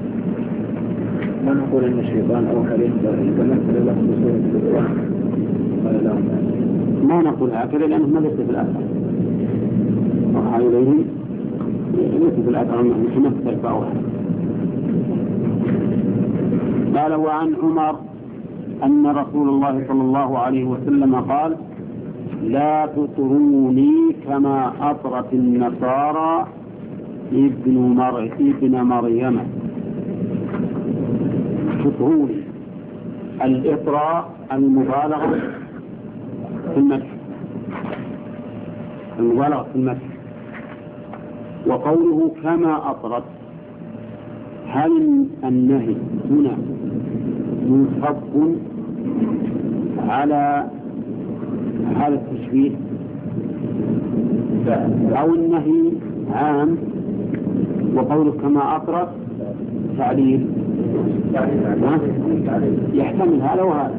ما نقول إن الشيطان أوحى يتمثل له بصورة واحد، ما نقول هكذا لأنه ما ليس في الأثر، أوحى إليهم ليس في الأثر أنه يتمثل فأوحى. قال وعن عمر أن رسول الله صلى الله عليه وسلم قال لا تطروني كما أطرت النصارى ابن مريم. تطروني الإطراء المبالغة في المدح، وقوله كما أطرت، هل النهي هنا منصب على هذا التشبيه أو النهي عام وقوله كما أطرت تعليل؟ يحتمل هذا وهذا،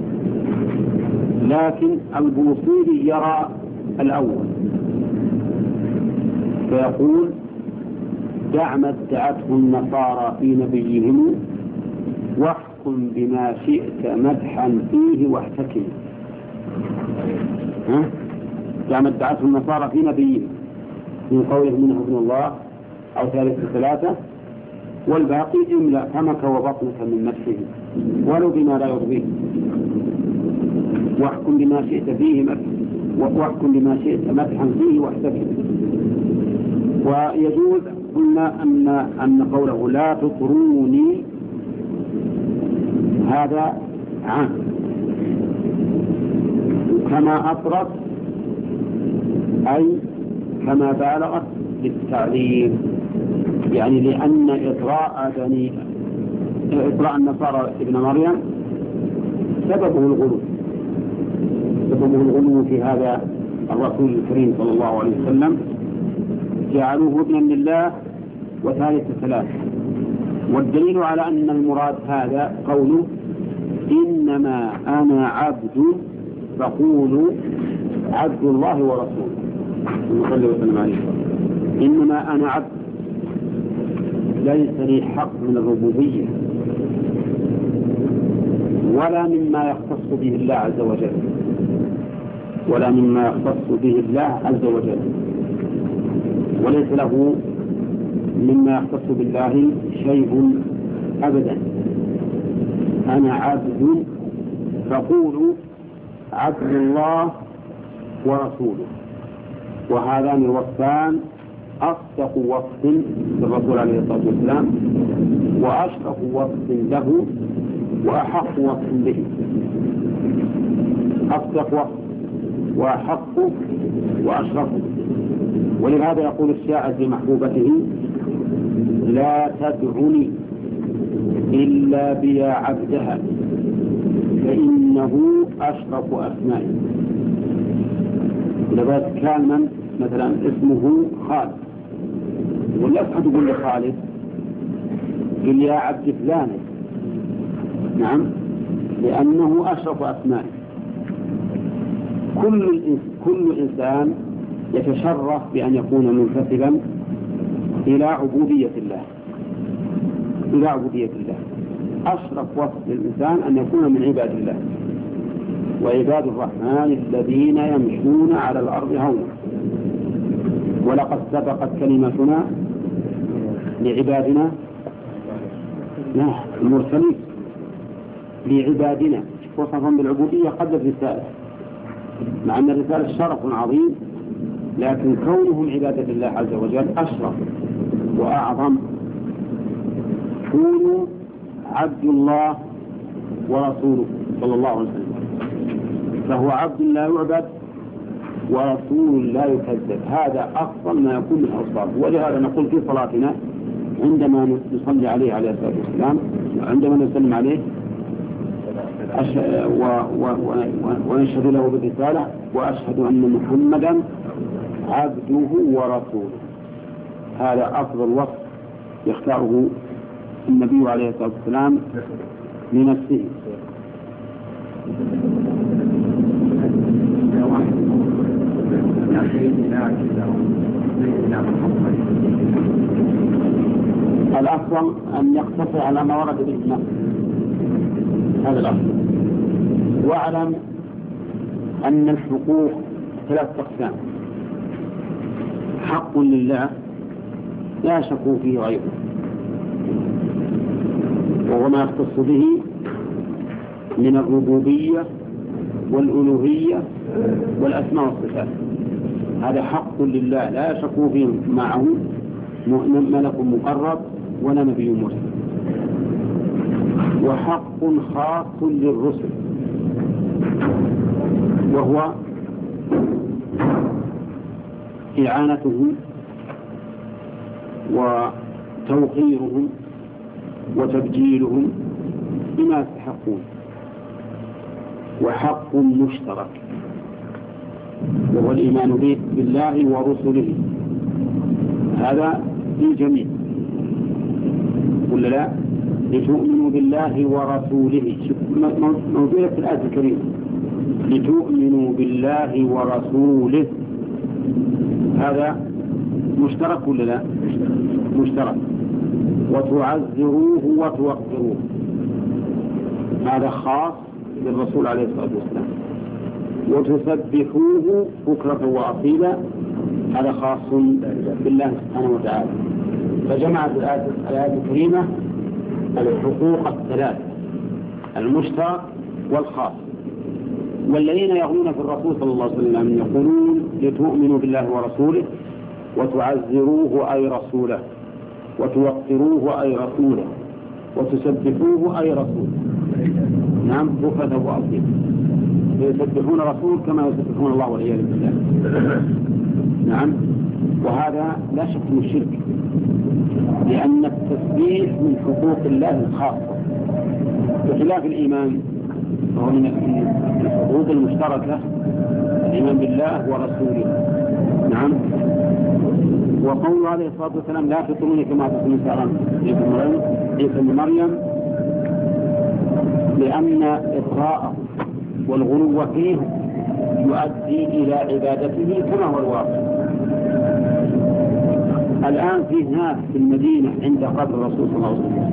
لكن البوصيري يرى الأول فيقول دع ما ادعته النصارى في نبيهم واحكم بما شئت مدحا فيه واحتكم. دع ما ادعته النصارى في نبيهم من قوله منه ابن الله أو ثالث ثلاثة، والباقي املأ فمك وبطنك من مدحه ولو بما لا يرضيه، واحكم بما شئت فيه واحكم بما شئت مدحا فيه واحتكم. ويجوز قلنا أن قوله لا تطروني هذا عام، كما أطرت أي كما بالغت للتعليم، يعني لأن إطراء النصارى ابن مريم سببه الغلو يسببه الغلو في هذا الرسول الكريم صلى الله عليه وسلم جعلوه ابنا لله وثالث ثلاث. والدليل على أن المراد هذا قوله إنما أنا عبد فقولوا عبد الله ورسوله صلى الله عليه وسلم. إنما أنا عبد، ليس لي حق من الربوبية ولا مما يختص به الله عز وجل، ولا مما يختص به الله عز وجل، وليس له مما يختص بالله شيء أبدا. أنا عبد فقولوا عبد الله ورسوله. وهذان الوصفان أصدق وصف للرسول عليه الصلاة والسلام وأشرف وصف له وأحق وصف به. أصدق وصف وأحق وأشرف. ولهذا يقول الشاعر في محبوبته لا تدعني إلا بيا عبدها فإنه أشرف أسمائي. لذلك كان من مثلا اسمه خالد ولا أحد يقول لخالد قل يا عبد فلان، نعم، لأنه أشرف أسمائي. كل إنسان يتشرف بأن يكون منتسبا إلى عبودية الله، إلى عبودية الله. أشرف وصف للإنسان أن يكون من عباد الله. وعباد الرحمن الذين يمشون على الأرض هونا. ولقد سبقت كلمتنا لعبادنا المرسلين، لعبادنا وصفا بالعبودية قبل الرسالة، مع أن الرسالة شرف عظيم، لكن كونهم عبادة الله عز وجل أشرف وأعظم. كونوا عبد الله ورسوله صلى الله عليه وسلم، فهو عبد لا يعبد ورسول لا يكذب. هذا أفضل ما يكون من أوصاف. ولهذا نقول في صلاتنا عندما نصلي عليه عليه الصلاة والسلام، عندما نسلم عليه ونشهد له بالرسالة وأشهد أن محمدا عبده ورسوله. هذا أفضل وصف يختاره النبي عليه الصلاة والسلام لنفسه. الأفضل أن يقتصر على ما ورد به النص، هذا الأفضل. واعلم أن الحقوق 3 أقسام: حق لله لا شك فيه غيره، وهو ما يختص به من الربوبية والألوهية والأسماء والصفات. هذا حق لله لا يشك فيه معه ملك مقرب ولا نبي مرسل. وحق خاص للرسل، وهو إعانتهم وتوقيرهم وتبجيلهم بما يستحقون. وحق مشترك، وهو الإيمان بالله ورسله، هذا للجميع ولا لا؟ لتؤمنوا بالله ورسوله، موجودة في الآية الكريمة، لتؤمنوا بالله ورسوله، هذا مشترك ولا لا؟ مشترك. وتعزروه وتوقروه، هذا خاص للرسول عليه الصلاة والسلام. وتسبحوه بكرة وأصيلا، هذا خاص بالله سبحانه وتعالى. فجمعت الآيات الكريمة الحقوق 3: المشترك والخاص. والذين يغلون في الرسول صلى الله عليه وسلم يقولون لتؤمنوا بالله ورسوله وتعزروه أي رسوله، وتوقروه أي رسوله، وتسبحوه أي رسوله. نعم، بكرة وأصيلا. يسبحون رسول كما يسبحون الله والعياذ بالله. نعم، وهذا لا شك من الشرك، لأن التسبيح من حقوق الله الخاصة، بخلاف الإيمان وهو من الحقوق المشتركة الإيمان بالله ورسوله. نعم. وقول عليه الصلاة والسلام لا تطروني كما تطرون عيسى بن مريم، لأن إطغاءه والغلو فيه يؤدي إلى عبادته كما هو الواقع. الآن في ناس في المدينة عند قبر الرسول صلى الله عليه وسلم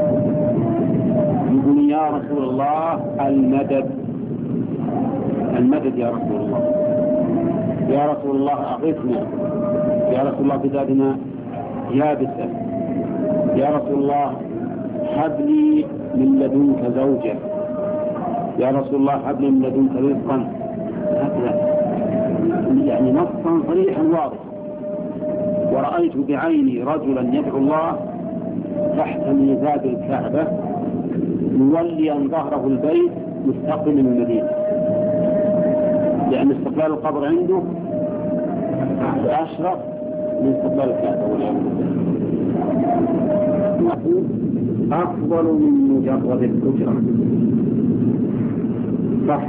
يقول يا رسول الله المدد، المدد يا رسول الله، يا رسول الله أغثنا، يا رسول الله بلادنا يابسة، يا رسول الله هب لي من لدنك زوجة، يا رسول الله هب لي من لدنك رزقا. هكذا يعني نصا صريحا واضحا. ورأيت بعيني رجلا يدعو الله تحت ميزاب الكعبة موليا ظهره البيت مستقبلا من المدينة، لأن استقبال القبر عنده أشرف من استقبال الكعبة والعياذ بالله. أفضل من مجرد الحجرة. صح،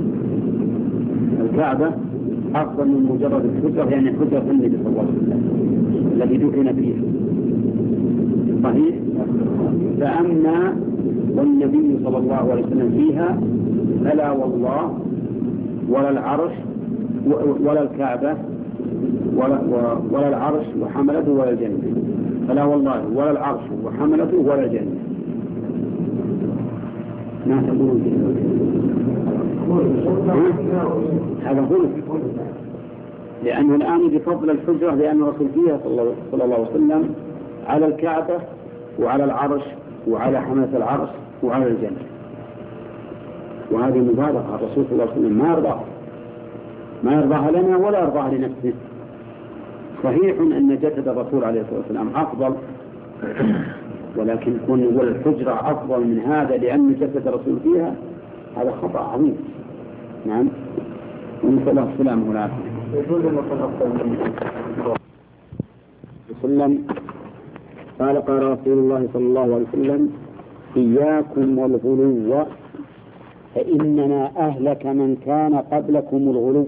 الكعبة أفضل من مجرد الحجرة، يعني حجرة النبي صلى الله عليه وسلم الذي دفن فيها. صحيح. فأما والنبي صلى الله عليه وسلم فيها فلا والله ولا العرش ولا الكعبة ولا العرش وحملته ولا الجنة. فلا والله ولا العرش وحملته ولا الجنة. ما تقولون هذا هو، لأنه الآن بفضل الحجرة، لأن الرسول فيها صلى الله عليه وسلم على الكعبة وعلى العرش وعلى حملة العرش وعلى الجنة. وهذه مبالغة. الرسول صلى الله عليه وسلم ما يرضاها لنا ولا يرضاها لنفسه. صحيح أن جسد الرسول عليه الصلاة والسلام أفضل، ولكن كون يقول الحجرة أفضل من هذا لأن جسد الرسول فيها، هذا خطأ عظيم. نعم. ونسأل الله السلامة والعافية. وسلم قال رسول الله صلى الله عليه وسلم إياكم والغلو فإنما أهلك من كان قبلكم الغلو.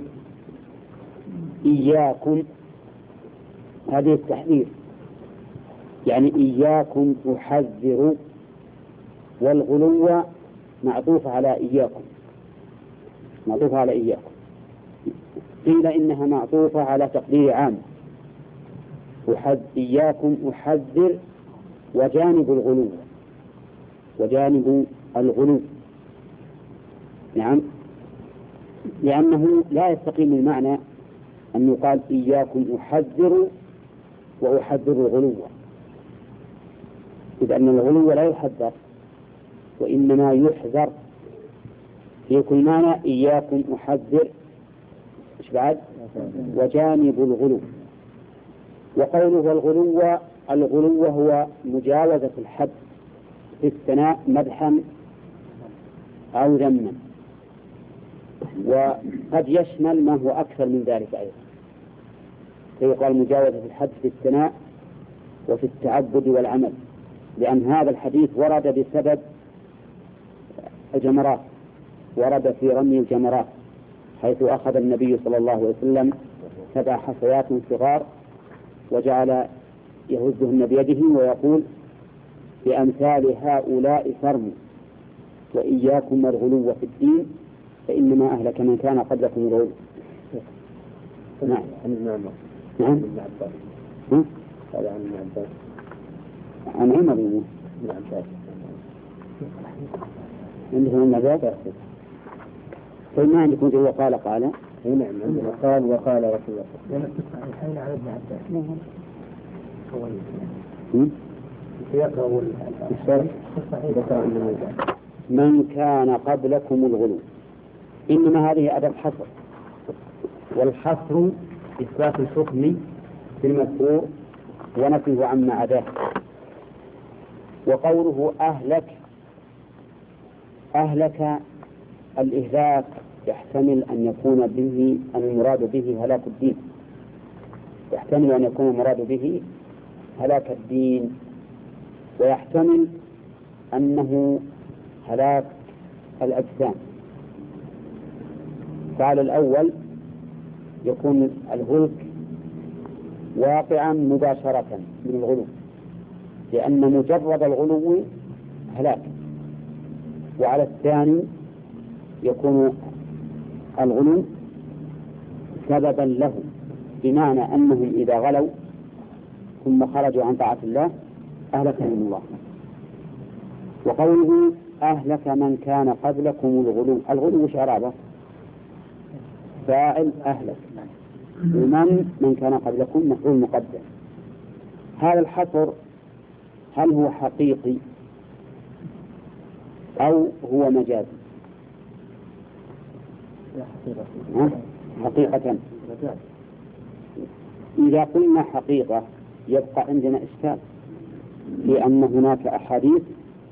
إياكم هذه التحذير، يعني إياكم أحذر، والغلو معطوف على إياكم، معطوف على إياكم. قيل إنها معطوفة على تقدير عام، إياكم أحذر وجانب الغلو، وجانب الغلو. نعم، لأنه لا يستقيم المعنى أن يقال إياكم أحذر وأحذر الغلو، إذ أن الغلو لا يحذر وإنما يحذر. في كل معنى إياكم أحذر إيش بعد؟ وجانب الغلو. وقوله الغلو هو مجاوزة الحد في الثناء مدحا أو ذما، وقد يشمل ما هو أكثر من ذلك أيضا، فيقال مجاوزة الحد في الثناء وفي التعبد والعمل، لأن هذا الحديث ورد بسبب الجمرات، ورد في رمي الجمرات، حيث أخذ النبي صلى الله عليه وسلم 7 حصيات صغار وجعل يهزهن بيده ويقول بأمثال هؤلاء فرموا وإياكم الغلو في الدين فإنما أهلك من كان قبلكم الغلو. نعم. نعم. هذا عن ابن عباس. عن عمر بن عباس. عندكم ابن عباس؟ طيب ما عندكم ذي وقال قال؟ نعم عندنا قال وقال رسول الله. الحين على ابن عباس. من كان قبلكم الغلو. إنما هذه أداة حصر، والحصر إثبات الحكم في المذكور ونفيه عما عداه. وقوله أهلك الإهلاك يحتمل أن يكون به المراد به هلاك الدين، يحتمل أن يكون المراد به هلاك الدين، ويحتمل أنه هلاك الأجسام، فعلى الأول يكون الهلك واقعا مباشرة من الغلو، لأن مجرد الغلو هلاك. وعلى الثاني يكون الغلو سببا له، بمعنى أنهم إذا غلوا ثم خرجوا عن طاعة الله أهلكهم الله. وقوله أهلك من كان قبلكم الغلو شرابة فاعل أهلك، ومن كان قبلكم مفعول مقدم. هذا الحصر هل هو حقيقي أو هو مجازي؟ حقيقة. إذا قلنا حقيقة يبقى عندنا إشكال، لأن هناك أحاديث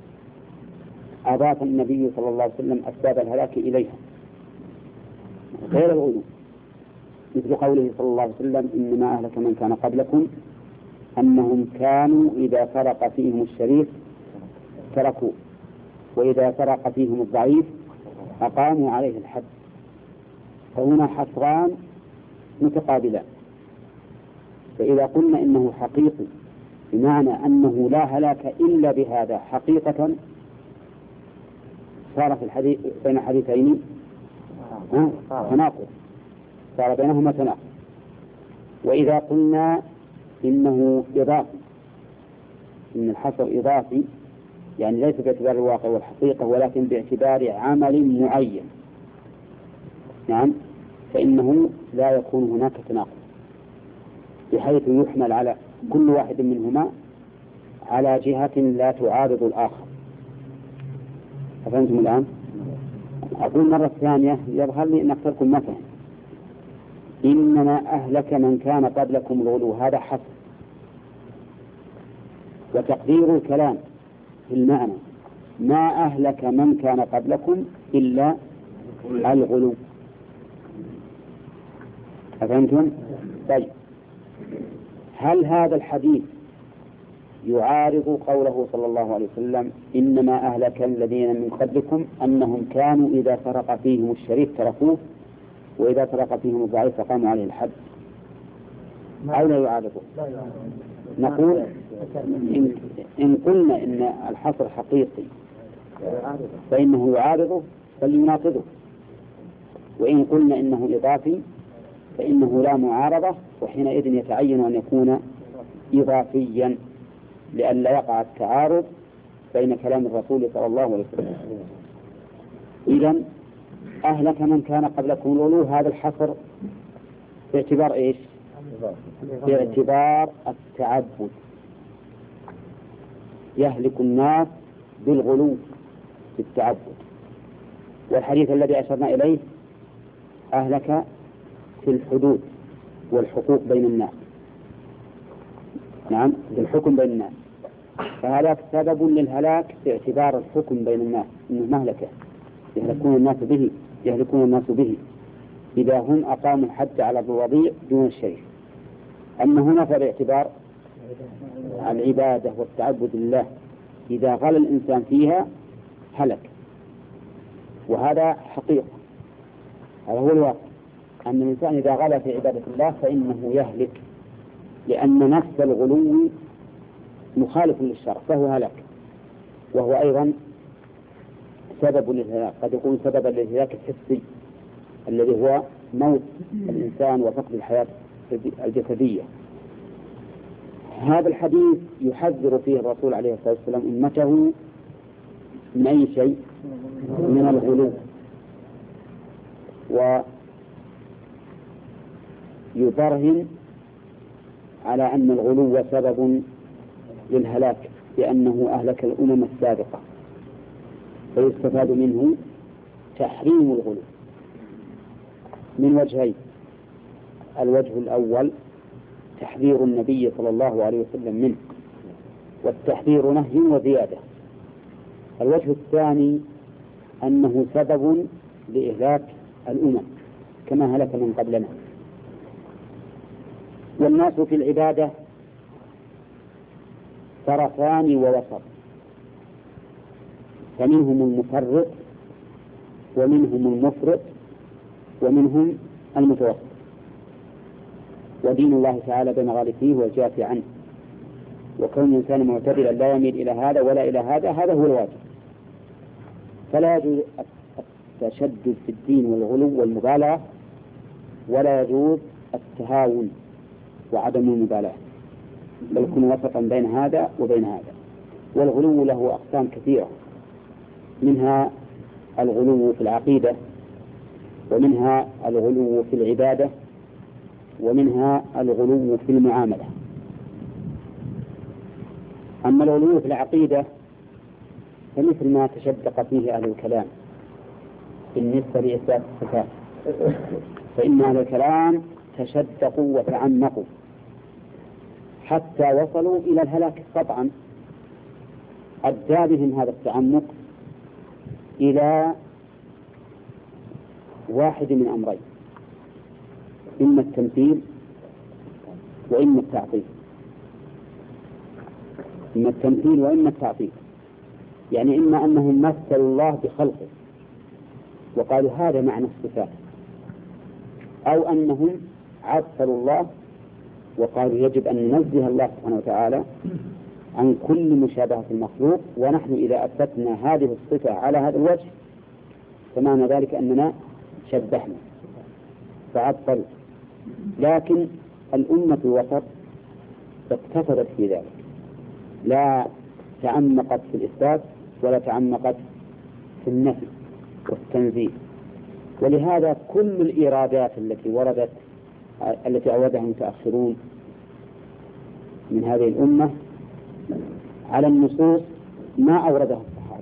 أضاف النبي صلى الله عليه وسلم أسباب الهلاك إليها غير الغلو، مثل قوله صلى الله عليه وسلم إنما أهلك من كان قبلكم أنهم كانوا إذا سرق فيهم الشريف تركوه، وإذا سرق فيهم الضعيف أقاموا عليه الحد. فهنا حصران متقابلان. فإذا قلنا إنه حقيقي بمعنى أنه لا هلاك إلا بهذا حقيقة، صار في الحديث بين حديثين تناقض، صار بينهما تناقض. وإذا قلنا إنه إضافي، إن الحصر إضافي، يعني ليس باعتبار الواقع والحقيقة ولكن باعتبار عمل معين، نعم، فإنه لا يكون هناك تناقض، بحيث يحمل على كل واحد منهما على جهة لا تعارض الآخر. أفهمتم الآن؟ أقول مرة ثانية يظهر لي أن أكثركم ما فهم. إنما أهلك من كان قبلكم الغلو، هذا حصر، وتقدير الكلام في المعنى ما أهلك من كان قبلكم إلا الغلو. أفهمتم؟ طيب، هل هذا الحديث يعارض قوله صلى الله عليه وسلم إنما أهلك الذين من قبلكم أنهم كانوا إذا سرق فيهم الشريف تركوه وإذا سرق فيهم الضعيف فقاموا عليه الحد، أو لا يعارضه؟ نقول إن قلنا إن الحصر حقيقي فإنه يعارضه بل يناقضه، وإن قلنا إنه إضافي فإنه لا معارضة، وحينئذ يتعين أن يكون إضافيا لئلا يقع التعارض بين كلام الرسول صلى الله عليه وسلم. إذن أهلك من كان قبلكم الغلو، هذا الحصر باعتبار إيش؟ باعتبار التعبد، يهلك الناس بالغلو في التعبد. والحديث الذي أشرنا إليه أهلك في الحدود والحقوق بين الناس، نعم، في الحكم بين الناس، فهذا سبب للهلاك باعتبار الحكم بين الناس، إنه مهلكة يهلكون الناس به إذا هم أقاموا الحد على الوضيع دون الشريف. أما هنا فباعتبار العبادة والتعبد لله، إذا غل الإنسان فيها هلك، وهذا حقيقة، هذا هو الواقع، أن الإنسان إذا غلا في عبادة الله فإنه يهلك، لأن نفس الغلو مخالف للشرع فهو هلك، وهو أيضا سبب للهلاك، قد يكون سببا للهلاك الحسي الذي هو موت الإنسان وفقد الحياة الجسدية. هذا الحديث يحذر فيه الرسول عليه الصلاة والسلام أمته من أي شيء؟ من الغلو، ويبرهن على أن الغلو سبب للهلاك، لأنه أهلك الأمم السابقة، فيستفاد منه تحريم الغلو من وجهين: الوجه الأول تحذير النبي صلى الله عليه وسلم منه، والتحذير نهي وزيادة. الوجه الثاني أنه سبب لإهلاك الأمم كما هلك من قبلنا. والناس في العبادة طرفان ووسط، فمنهم المفرط ومنهم المفرط ومنهم المتوسط. ودين الله تعالى بين غالفيه والجافي عنه، وكون الإنسان معتدلا لا يميل إلى هذا ولا إلى هذا، هذا هو الواجب. فلا يجوز التشدد في الدين والغلو والمبالغة، ولا يجوز التهاون وعدم المبالاة، بل يكون وسطا بين هذا وبين هذا. والغلو له أقسام كثيرة، منها الغلو في العقيدة، ومنها الغلو في العبادة، ومنها الغلو في المعاملة. أما الغلو في العقيدة فمثل ما تشدق فيه أهل الكلام بالنسبة لإثبات الصفات، فإن أهل الكلام تشدقوا وتعمقوا حتى وصلوا إلى الهلاك قطعا. أدى بهم هذا التعمق إلى واحد من أمرين: إما التمثيل وإما التعطيل. إما التمثيل وإما التعطيل، يعني إما أنهم مثلوا الله بخلقه وقالوا هذا معنى الصفات، أو أنهم عطلوا الله وقالوا يجب أن ننزه الله سبحانه وتعالى عن كل مشابهة المخلوق، ونحن إذا أثبتنا هذه الصفة على هذا الوجه فمعنى ذلك أننا شبهنا فعطل. لكن الأمة الوسط اقتصدت في ذلك، لا تعمقت في الإثبات ولا تعمقت في النفي والتنزيه. ولهذا كل الإيرادات التي أوردها المتأخرون من هذه الأمة على النصوص ما أوردها الصحابة،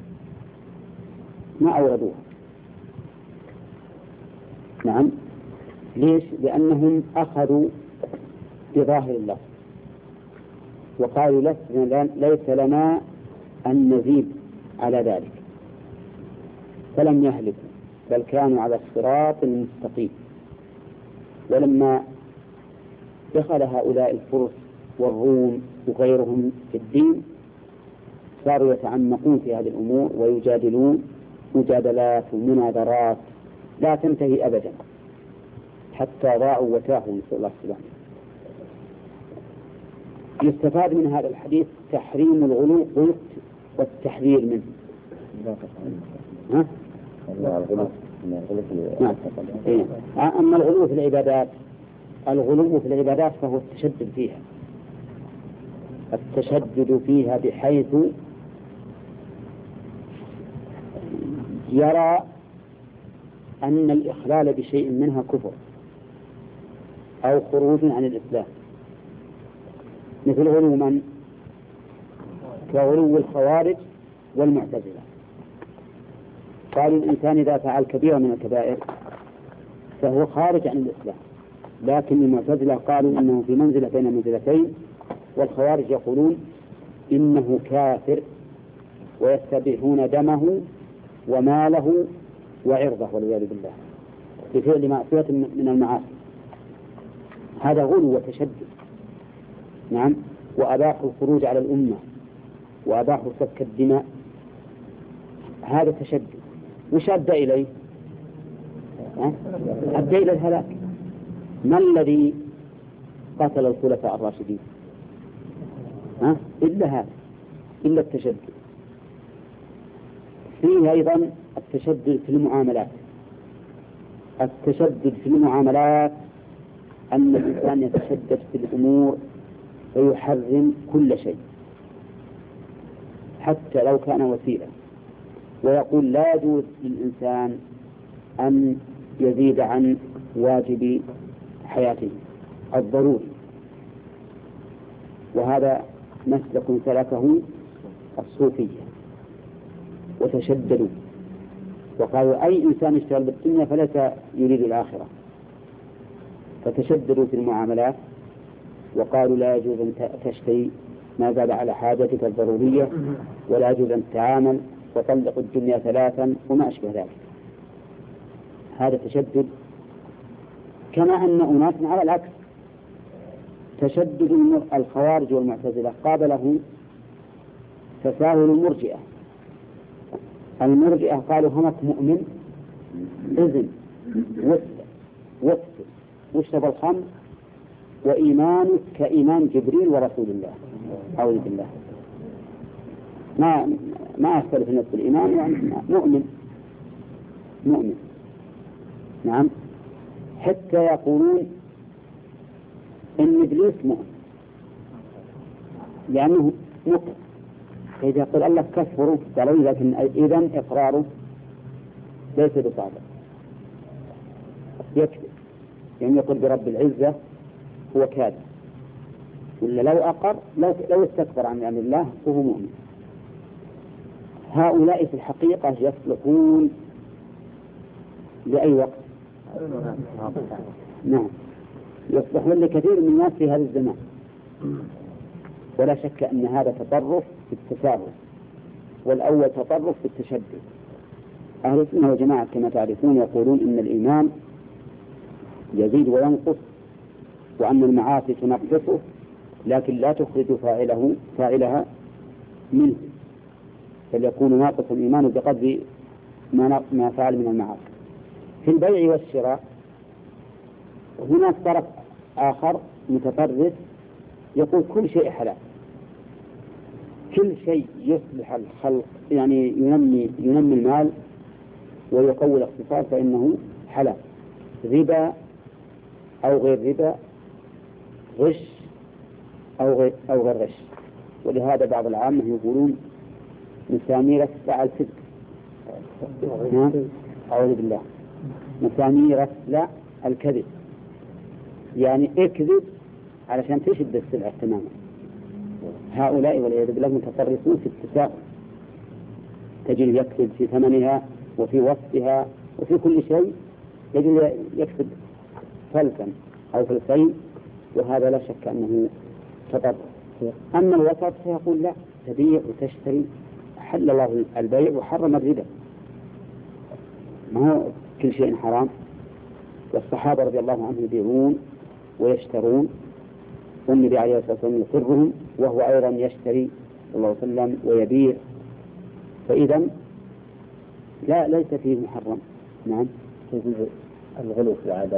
ما أوردوها. نعم، ليش؟ لأنهم أخذوا بظاهر الله وقالوا ليس لنا أن نزيد على ذلك، فلم يهلكوا بل كانوا على الصراط المستقيم. ولما دخل هؤلاء الفرس والروم وغيرهم في الدين صاروا يتعمقون في هذه الأمور ويجادلون مجادلات ومناظرات لا تنتهي أبدا حتى ضاعوا وتاهوا، نسأل الله السلامة. يستفاد من هذا الحديث تحريم الغلو والتحذير منه. ها؟ أما الغلو في العبادات، الغلو في العبادات فهو التشدد فيها، التشدد فيها بحيث يرى أن الإخلال بشيء منها كفر أو خروج عن الإسلام، مثل غلو من؟ كغلو الخوارج والمعتزلة. قالوا الإنسان إذا فعل كبيرة من الكبائر فهو خارج عن الإسلام، لكن المعتزلة قالوا إنه في منزلة بين منزلتين، والخوارج يقولون إنه كافر ويستبيحون دمه وماله وعرضه والعياذ بالله بفعل معصية من المعاصي. هذا غلو وتشدد. نعم، وأباحوا الخروج على الأمة وأباحوا سفك الدماء، هذا تشدد. وش أدى إليه؟ أدى إلى الهلاك. ما الذي قتل الخلفاء الراشدين؟ إلا هذا، إلا التشدد. فيه أيضا التشدد في المعاملات. التشدد في المعاملات أن الإنسان يتشدد في الأمور ويحرم كل شيء حتى لو كان وسيلة، ويقول لا يجوز للإنسان أن يزيد عن واجب حياته الضروري. وهذا مسلك سلكه الصوفية وتشددوا وقالوا أي إنسان يشتغل بالدنيا فليس يريد الآخرة، فتشددوا في المعاملات وقالوا لا يجوز أن تشتري ما زاد على حاجتك الضرورية، ولا يجوز أن تتعامل، وطلق الدنيا ثلاثا وما أشبه ذلك. هذا تشدد. كما أن أناس على العكس تشدد الخوارج والمعتزلة قابله تساهل المرجئة. المرجئة قالوا همك مؤمن إذن وفق واشرب الخمر وإيمانك كإيمان جبريل ورسول الله. أعوذ بالله. ما أختلف الناس بالإيمان، يعني مؤمن. نعم. حتى يقولون إن إبليس مؤمن لأنه مؤمن، فإذا يقول الله كفروا قالوا لكن إذن إقراره ليس بصادق، يكذب، يعني يقول برب العزة هو كاذب، ولا لو أقر لو استكبر عن الله فهو مؤمن. هؤلاء في الحقيقة يصلحون لأي وقت؟ نعم، يصلحون لكثير من الناس في هذا الزمان، ولا شك أن هذا تطرف في التساهل، والأول تطرف في التشدد. أهل السنة والجماعة كما تعرفون يقولون إن الإيمان يزيد وينقص، وأن المعاصي تنقصه لكن لا تخرج فاعلها منه، بل يكون ناقص الإيمان بقدر ما فعل من المعاصي. في البيع والشراء هناك طرف آخر متطرف يقول كل شيء حلال، كل شيء يصلح الخلق، يعني ينمي المال ويقوي الاقتصاد فإنه حلال، ربا أو غير ربا، غش أو غير غش. ولهذا بعض العامة يقولون مسامير لا الكذب، أعوذ بالله، مسامير لا الكذب، يعني اكذب علشان تشد السلعة تماما. هؤلاء والعياذ بالله متطرفون في التساؤل، تجد يكذب في ثمنها وفي وصفها وفي كل شيء، يجب يكسب فلسا أو فلسين، وهذا لا شك أنه تطرف. أما الوسط فيقول لا، تبيع وتشتري، حل الله البيع وحرم الربا، ما هو كل شيء حرام. والصحابة رضي الله عنهم يبيعون ويشترون، والنبي عليه الصلاة والسلام يقرهم وهو أيضا يشتري صلى الله عليه وسلم ويبيع، فإذا ليس فيه محرم. نعم. الغلو في العادات،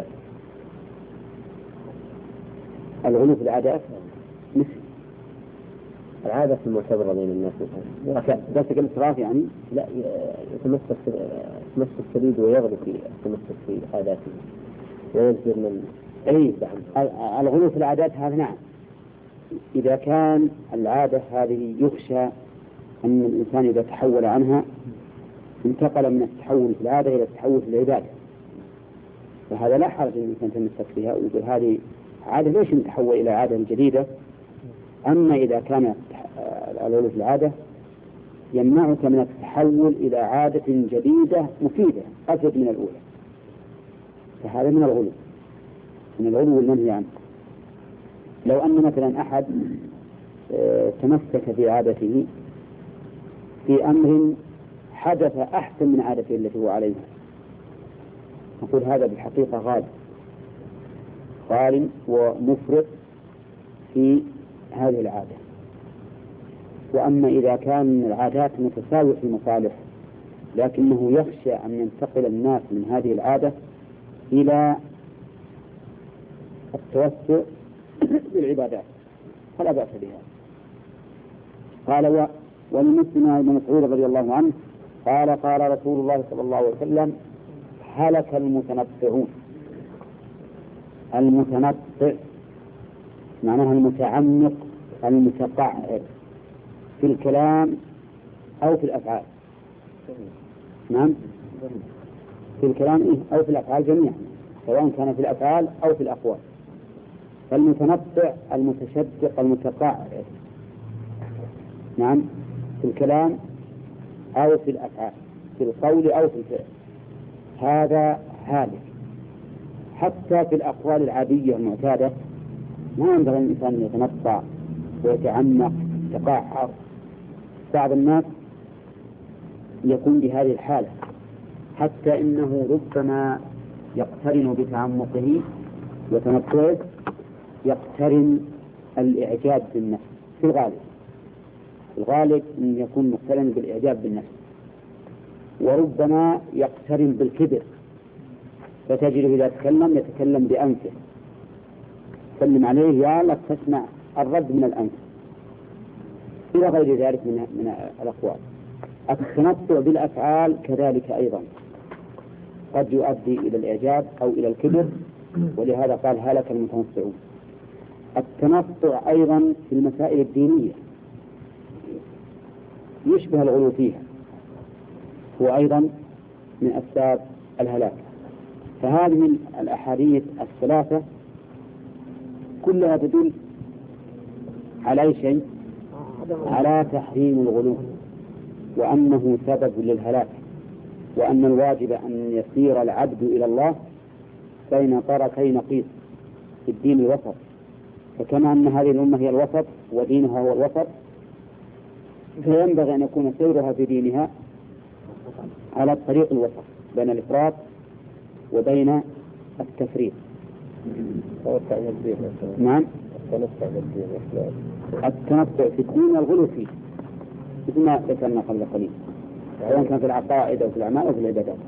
الغلو في العادات مثل العادة المعتبرة بين الناس مثلا بس الإسراف، يعني لا يتمسك السديد ويغلو في التمسك في عاداته وينزل من الغلو في العادات هذا. نعم، إذا كان العادة هذه يخشى أن الإنسان إذا تحول عنها انتقل من التحول في العادة إلى التحول في العبادة، فهذا لا حرج أن الإنسان يتمسك فيها ويقول هذه عادة ليش نتحول إلى عادة جديدة. أما إذا كان الغلو في العادة يمنعك من التحول إلى عادة جديدة مفيدة أفضل من الأولى، فهذا من الغلو المنهي عنه. لو أن مثلا أحد تمسك في عادته في أمر حدث أحسن من عادته التي هو عليها، نقول هذا بالحقيقة غال ومفرط في هذه العادة. وأما إذا كان العادات متساوية في المصالح لكنه يخشى أن ينتقل الناس من هذه العادة إلى التوسع بالعبادات فلا بأس بها. قال ولمسلم ابن مسعود رضي الله عنه قال رسول الله صلى الله عليه وسلم هلك المتنطعون. المتنطع معناها المتعمق المتقعر في الكلام أو في الأفعال. نعم، في الكلام أو في الأفعال جميعا، سواء كان في الأفعال أو في الأقوال. فالمتنطع المتشدق المتقعر، نعم، في الكلام أو في الأفعال، في القول أو في الفعل، هذا هالك. حتى في الأقوال العادية المعتادة ما ينبغي الإنسان أن يتنطع ويتعمق يتقعر. بعض الناس يكون بهذه الحالة حتى إنه ربما يقترن بتعمقه وتنطعه يقترن الإعجاب بالنفس. في الغالب أن يكون مقترن بالإعجاب بالنفس، وربما يقترن بالكبر فتجده إذا تكلم يتكلم بأنفه، سلم عليه يا لك تسمع الرد من الأنف إلى غير ذلك من الأقوال. التنطع بالأفعال كذلك أيضا قد يؤدي إلى الإعجاب أو إلى الكبر، ولهذا قال هلك المتنطعون. التنطع أيضا في المسائل الدينية يشبه الغلو فيها، هو أيضا من أسباب الهلاك. فهذه الأحاديث الثلاثة كلها تدل على أي شيء؟ على تحريم الغلو، وأنه سبب للهلاك، وأن الواجب أن يسير العبد إلى الله بين طرفي نقيض في الدين الوسط. فكما أن هذه الأمة هي الوسط ودينها هو الوسط، فينبغي أن يكون سيرها في دينها على الطريق الوسط بين الإفراط وبين التفريط. نعم، التنطع في الدين والغلو فيه مثل ما ذكرنا قبل قليل، سواء كان في العقائد أو في الأعمال أو في العبادات.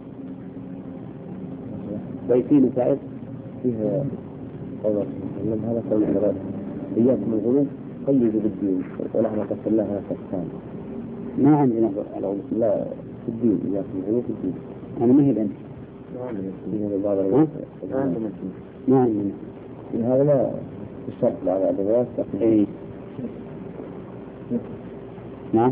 وفي مسائل فيها قول من هذا قول العباد إياكم الغلو قيدوا بالدين، ونحن قسمناها قسمان. ما عندنا الغلو لا في الدين، إياكم الغلو في الدين. أنا ما هي الأنت ما عندنا هذا ما الشرط على الأدوات. إيه. نعم.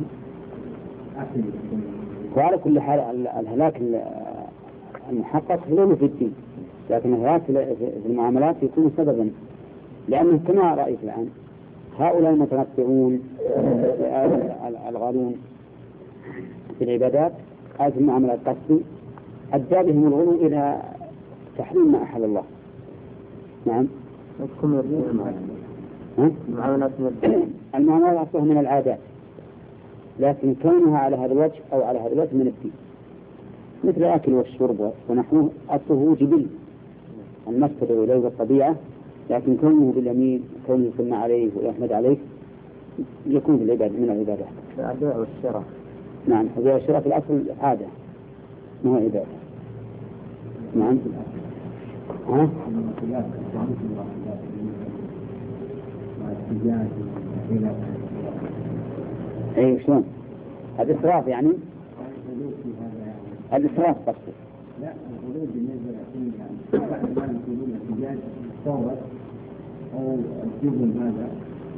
وعلى كل حال الهلاك المحقق غلو في الدين، لكن الهلاك في المعاملات يكون سببا، لأنه كما رأيت الآن هؤلاء المتنطعون الغالون في العبادات أو في المعاملات قصدي أدى بهم الغلو إلى تحريم ما أحل الله. نعم. المعاملات أصلها من العادات، لكن كونها على هذا الوجه أو على هذا الوجه من الدين، مثل الأكل والشرب ونحوه أصله جبل المفسد إليه الطبيعة، لكن كونه باليمين كونه يسمى عليه ويحمد عليه يكون في العبادة من العبادات. البيع والشراء. نعم، البيع والشراء في الأصل عادة ما هو عبادة. نعم. ها؟ اي شلون؟ الإسراف يعني؟ الإسراف قصدي. لا، الغلو بالنسبة للأحيان يقولون الحجاج صورت أو الجبن هذا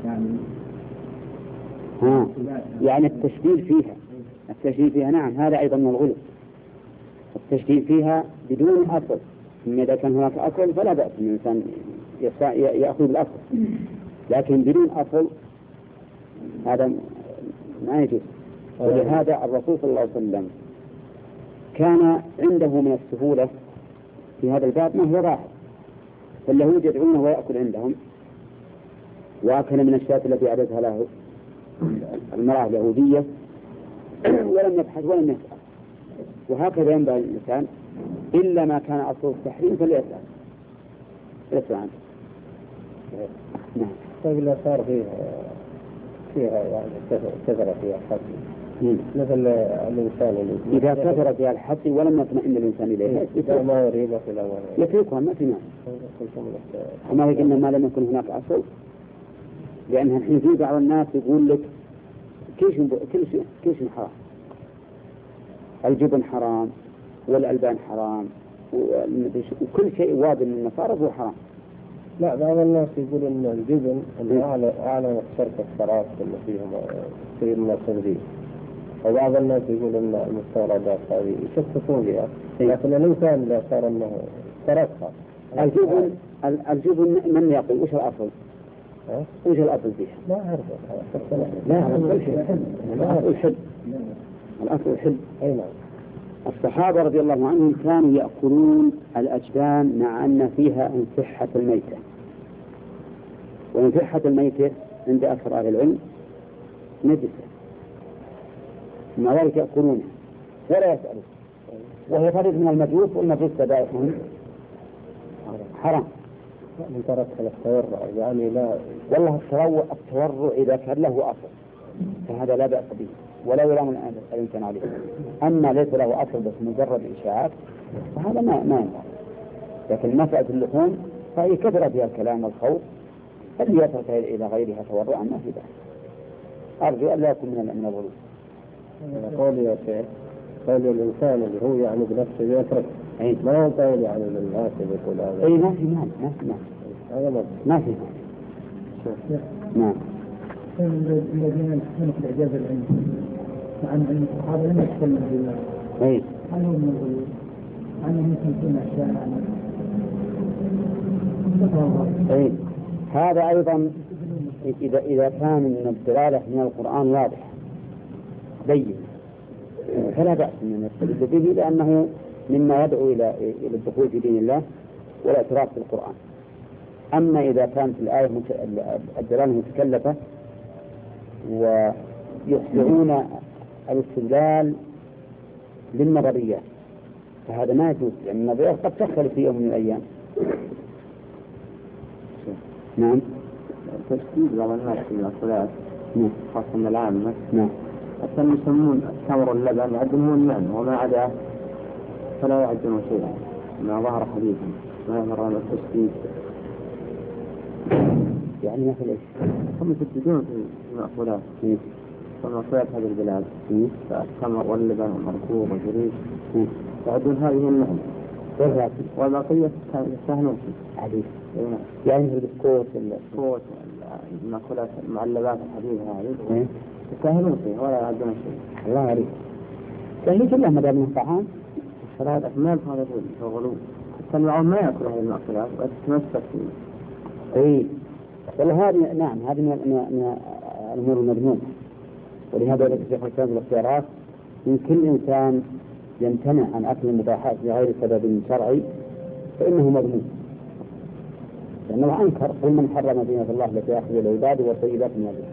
يعني التشديد فيها نعم، هذا أيضا من الغلو. التشديد فيها بدون أصل، إذا كان هناك أصل فلا بأس أن الإنسان يأخذ بالأصل، لكن بدون أصل هذا ما يجوز. ولهذا الرسول صلى الله عليه وسلم كان عنده من السهولة في هذا الباب ما هو ظاهر، فاليهود يدعونه ويأكل عندهم، وأكل من الشاة التي عدتها له المرأة اليهودية ولم يبحث ولم يسأل. وهكذا ينبغي الإنسان إلا ما كان أصل التحريم فليسأل عنه. نعم. طيب لا صار فيها يعني كثرة فيها حد مثل الإنسان إذا كثر فيها الحد ولم يطمئن الإنسان إليها ما يريد في الأول يتركها ما في معنى. وما يقولنا ما لم يكن هناك أصل، لأن الحين في بعض الناس يقول لك كل شيء حرام، الجبن حرام والألبان حرام وكل شيء واد من النصارى هو حرام. لا، بعض الناس يقول إن الجبن اللي أعلى شركة الصراف اللي فيهم كثير من التنظيم، وبعض الناس يقول إن المستوردات هذه يشككون فيها، لكن الإنسان إذا صار إنه تركها. الجبن من يقول وش الأصل؟ وش الأصل فيها؟ ما أعرف. لا، الأصل الحل. أي نعم. الصحابة رضي الله عنهم كانوا يأكلون الأجبان مع أن فيها انفحة الميتة، وانفحة الميتة عند أكثر أهل العلم نجسة، مع ذلك يأكلونها ولا يسألون، وهي فرد من المجوس، والمجوس ذبائحهم حرام. من ترك التورع يعني لا، والله التورع إذا كان له أصل فهذا لا بأس به ولا يلام الإنسان عليه. أما ليس له أصل بس مجرد إشاعات فهذا ما ينفع. لكن مسألة اللحوم فهي كثر فيها الكلام والخوف، اللي يترك إلى غيرها تورعا ما في بأس. أرجو أن لا يكون من الغلو. قول يا شيخ، قول الإنسان اللي هو يعني بنفسه يترك، ما هو قول يعني للناس يقول هذا. أي ما في مال، هذا ما في مال. نعم. الذين يحكمون في الإعجاز العلمي مع أن الصحابة لم يتكلموا بالله. أي. هل هو من الغلو؟ عنه ممكن يكون أشياء أي. هذا أيضا إذا كان من الدلالة من القرآن واضح بين فلا بأس من يستدل به، لأنه مما يدعو إلى الدخول في دين الله والاعتراف بالقرآن. أما إذا كانت الآية الدلالة متكلفة ويخضعون الاستدلال للنظريات فهذا ما يجوز، لأن النظريات قد تختلف في يوم من الأيام. نعم. تشديد بعض الناس في الصلاة خاصة من العامة. نعم. أصلا يسمون التمر واللبن يعدمون المعنى وما عدا فلا يعدمون شيئا ما ظهر حديثا ما يظهر عن التشديد. يعني مثل إيش؟ هم يشددون في المأكولات فمأكولات هذه البلاد التمر واللبن والمركوب والجريش يعدون هذه المعنى والبقية يستهنون فيه. حديث. يعني في البسكوت المأكولات المعلبات الحديثة هذه يستهنون فيه ولا يعدون شيء. الله عليك. يعني كلها ما دام من طعام فهذا ما هذا الغلو. السمعون ما يأكل هذه المأكولات وتتمسك فيه. إيه. والله هذه نعم هذه من الأمور المذمومة، ولهذا يقول الشيخ الإسلام في الاختيارات إن كل إنسان يمتنع عن أكل المباحات بغير سبب شرعي فإنه مذموم، لأنه أنكر قل من حرم زينة الله التي أخرج للعباد والطيبات من الرزق.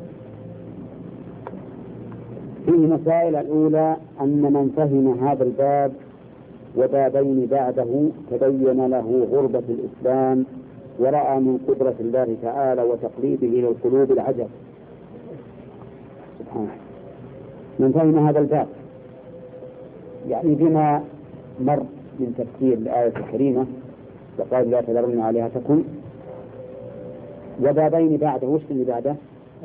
فيه مسائل. الأولى أن من فهم هذا الباب وبابين بعده تبين له غربة الإسلام ورأى من قدرة الله تعالى وتقليبه للقلوب العجب سبحانه. من فهم هذا الباب يعني بما مر من تفسير الآية الكريمة وقال لا تذرن آلهتكم، وبابين بعده وش اللي بعده؟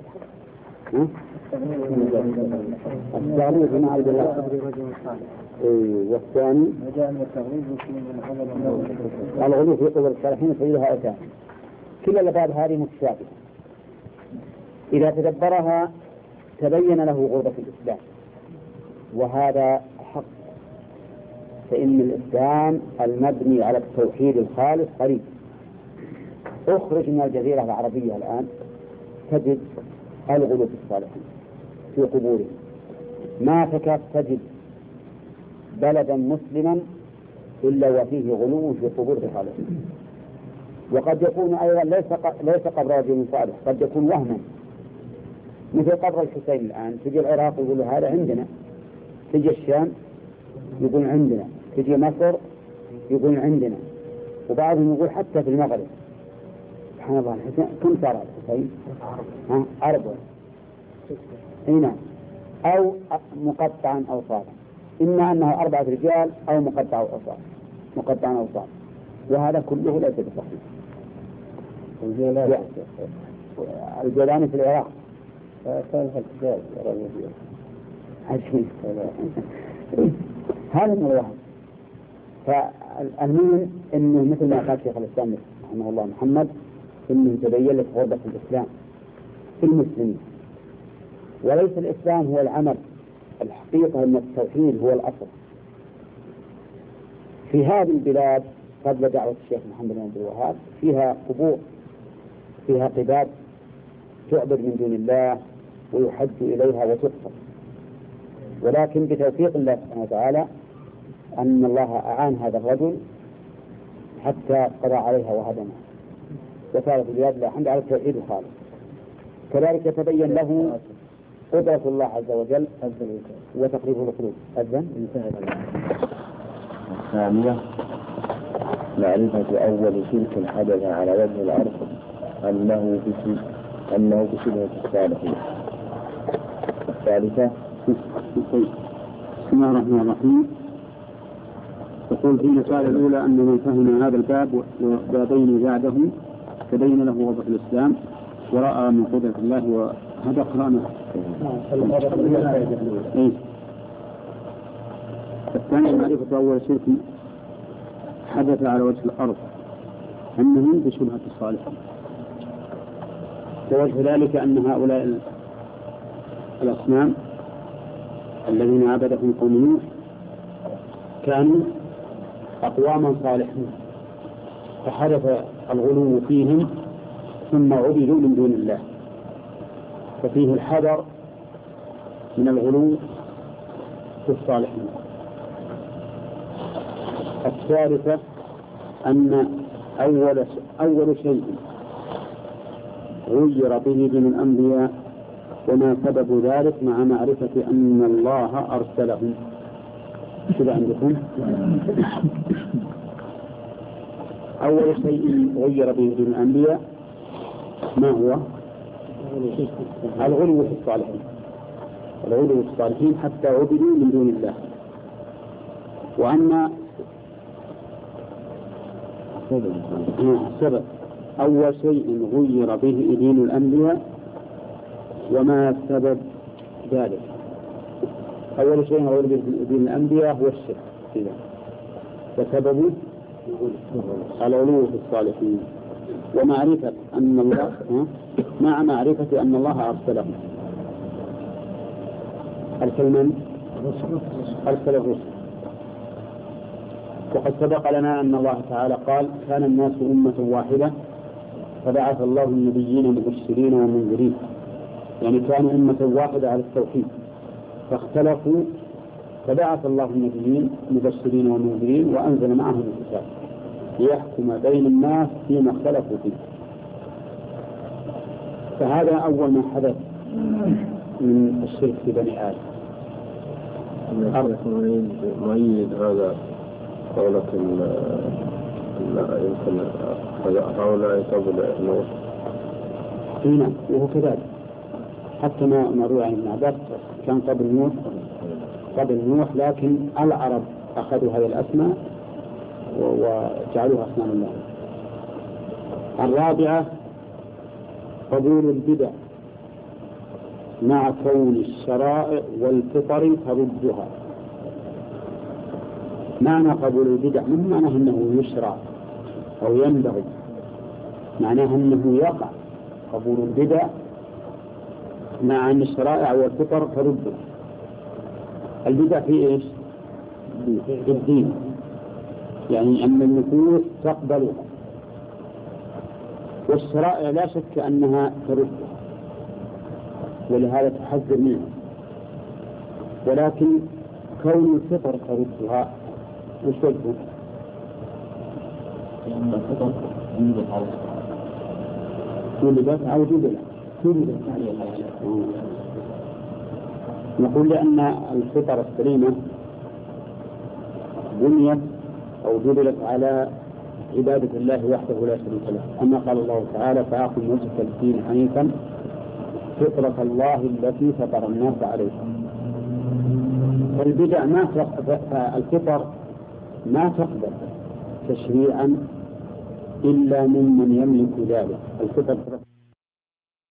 التغليظ بما عبد الله والثاني الغلو في قبر الصالحين سيدها أتان. كل الأبواب هذه متشابهة إذا تدبرها تبين له غربة الإسلام، وهذا حق، فإن الإسلام المبني على التوحيد الخالص قريب. اخرج من الجزيرة العربية الآن تجد الغلو في الصالحين في قبورهم، ما تكاد تجد بلدا مسلما إلا وفيه غلو في قبور الصالحين. وقد يكون أيضا ليس قبر رجل صالح، قد يكون وهما، مثل قبر الحسين الآن. تجي العراق يقول هذا عندنا، تجي الشام يقول عندنا، تجي مصر يقول عندنا، وبعضهم يقول حتى في المغرب. سبحان الله. الحسين كم صار الحسين؟ 4 هنا أو مقطعا أو صالا، إما أنه 4 رجال أو مقطع أو صال، وهذا كله ليس بصحيح. الجيلاني في العراق كان الحجاج هذا من الوهم. فالمهم أنه مثل ما قال شيخ الإسلام رحمه الله محمد أنه تبين لك غربة الإسلام في المسلمين، وليس الإسلام هو العمل، الحقيقة أن التوحيد هو الأصل. في هذه البلاد قبل دعوة الشيخ محمد بن عبد الوهاب فيها قبور، فيها قباب تعبد من دون الله ويحج إليها وتقصر، ولكن بتوفيق الله سبحانه وتعالى أن الله أعان هذا الرجل حتى قضى عليها وهدمها، وصارت البلاد الحمد على التوحيد الخالص. كذلك تبين له قدرة الله عز وجل وتقريبه القلوب. أذن. الثانية معرفة أول شرك حدث على وجه الأرض أنه بشبهة الصالحين. الثالثة بسم الله الرحمن الرحيم. يقول في المسألة الأولى أن من فهم هذا الباب وبابين بعده تبين له وضع الإسلام ورأى من قدرة الله وهذا قرآن. الثاني معرفة أول شرك حدث على وجه الأرض أنه بشبهة الصالحين، ووجه ذلك أن هؤلاء الأصنام الذين عبدهم قوم نوح كانوا أقواما صالحين فحدث الغلو فيهم ثم عبدوا من دون الله، ففيه الحذر من الغلو في الصالحين. الثالثة أن أول شيء غير به دين الأنبياء وما سبب ذلك مع معرفة أن الله أرسلهم. كذا عندكم أول شيء غير به دين الأنبياء ما هو؟ الغلو في الصالحين، الغلو في الصالحين حتى عبدوا من دون الله. وأما السبب أول شيء غير به دين الأنبياء وما سبب ذلك. أول شيء غير به دين الأنبياء هو الشرك كذا، وسببه الغلو في الصالحين ومعرفة أن الله مع معرفة أن الله أرسلهم. أرسل الرسل. وقد سبق لنا أن الله تعالى قال كان الناس أمة واحدة فبعث الله النبيين مبشرين ومنذرين، يعني كانوا أمة واحدة على التوحيد فاختلفوا فبعث الله النبيين مبشرين ومنذرين وأنزل معهم الكتاب ليحكم بين الناس فيما اختلفوا فيه. فهذا أول ما حدث من الشرك في بني آدم. مؤيد هذا قولك لا يمكن هؤلاء قبل نوح. نعم وهو كذلك حتى ما روى عن ابن عباس كان قبل نوح لكن العرب أخذوا هذه الأسماء وجعلوها أصنام الله. الرابعة قبول البدع مع كون الشرائع والفطر تردها. معنى قبول البدع من معناه أنه يشرع أو ينبغي، معناه أنه يقع. قبول البدع مع أن الشرائع والفطر تردها. البدع في إيش؟ في الدين، يعني أن النفوس تقبلها، والشرائع لا شك أنها تردها ولهذا تحذر منها، ولكن كون الفطر تردها وش وجهه؟ الفطر ولدت أو جبلت. نقول لأن الفطر السليمة بنيت أو جبلت على عبادة الله وحده لا شريك له، أما قال الله تعالى فأقم وجهك للدين حنيفا فطرة الله التي فطر الناس عليها. والبدع الفطر ما تقبل تشريعا إلا ممن يملك ذلك. الفطر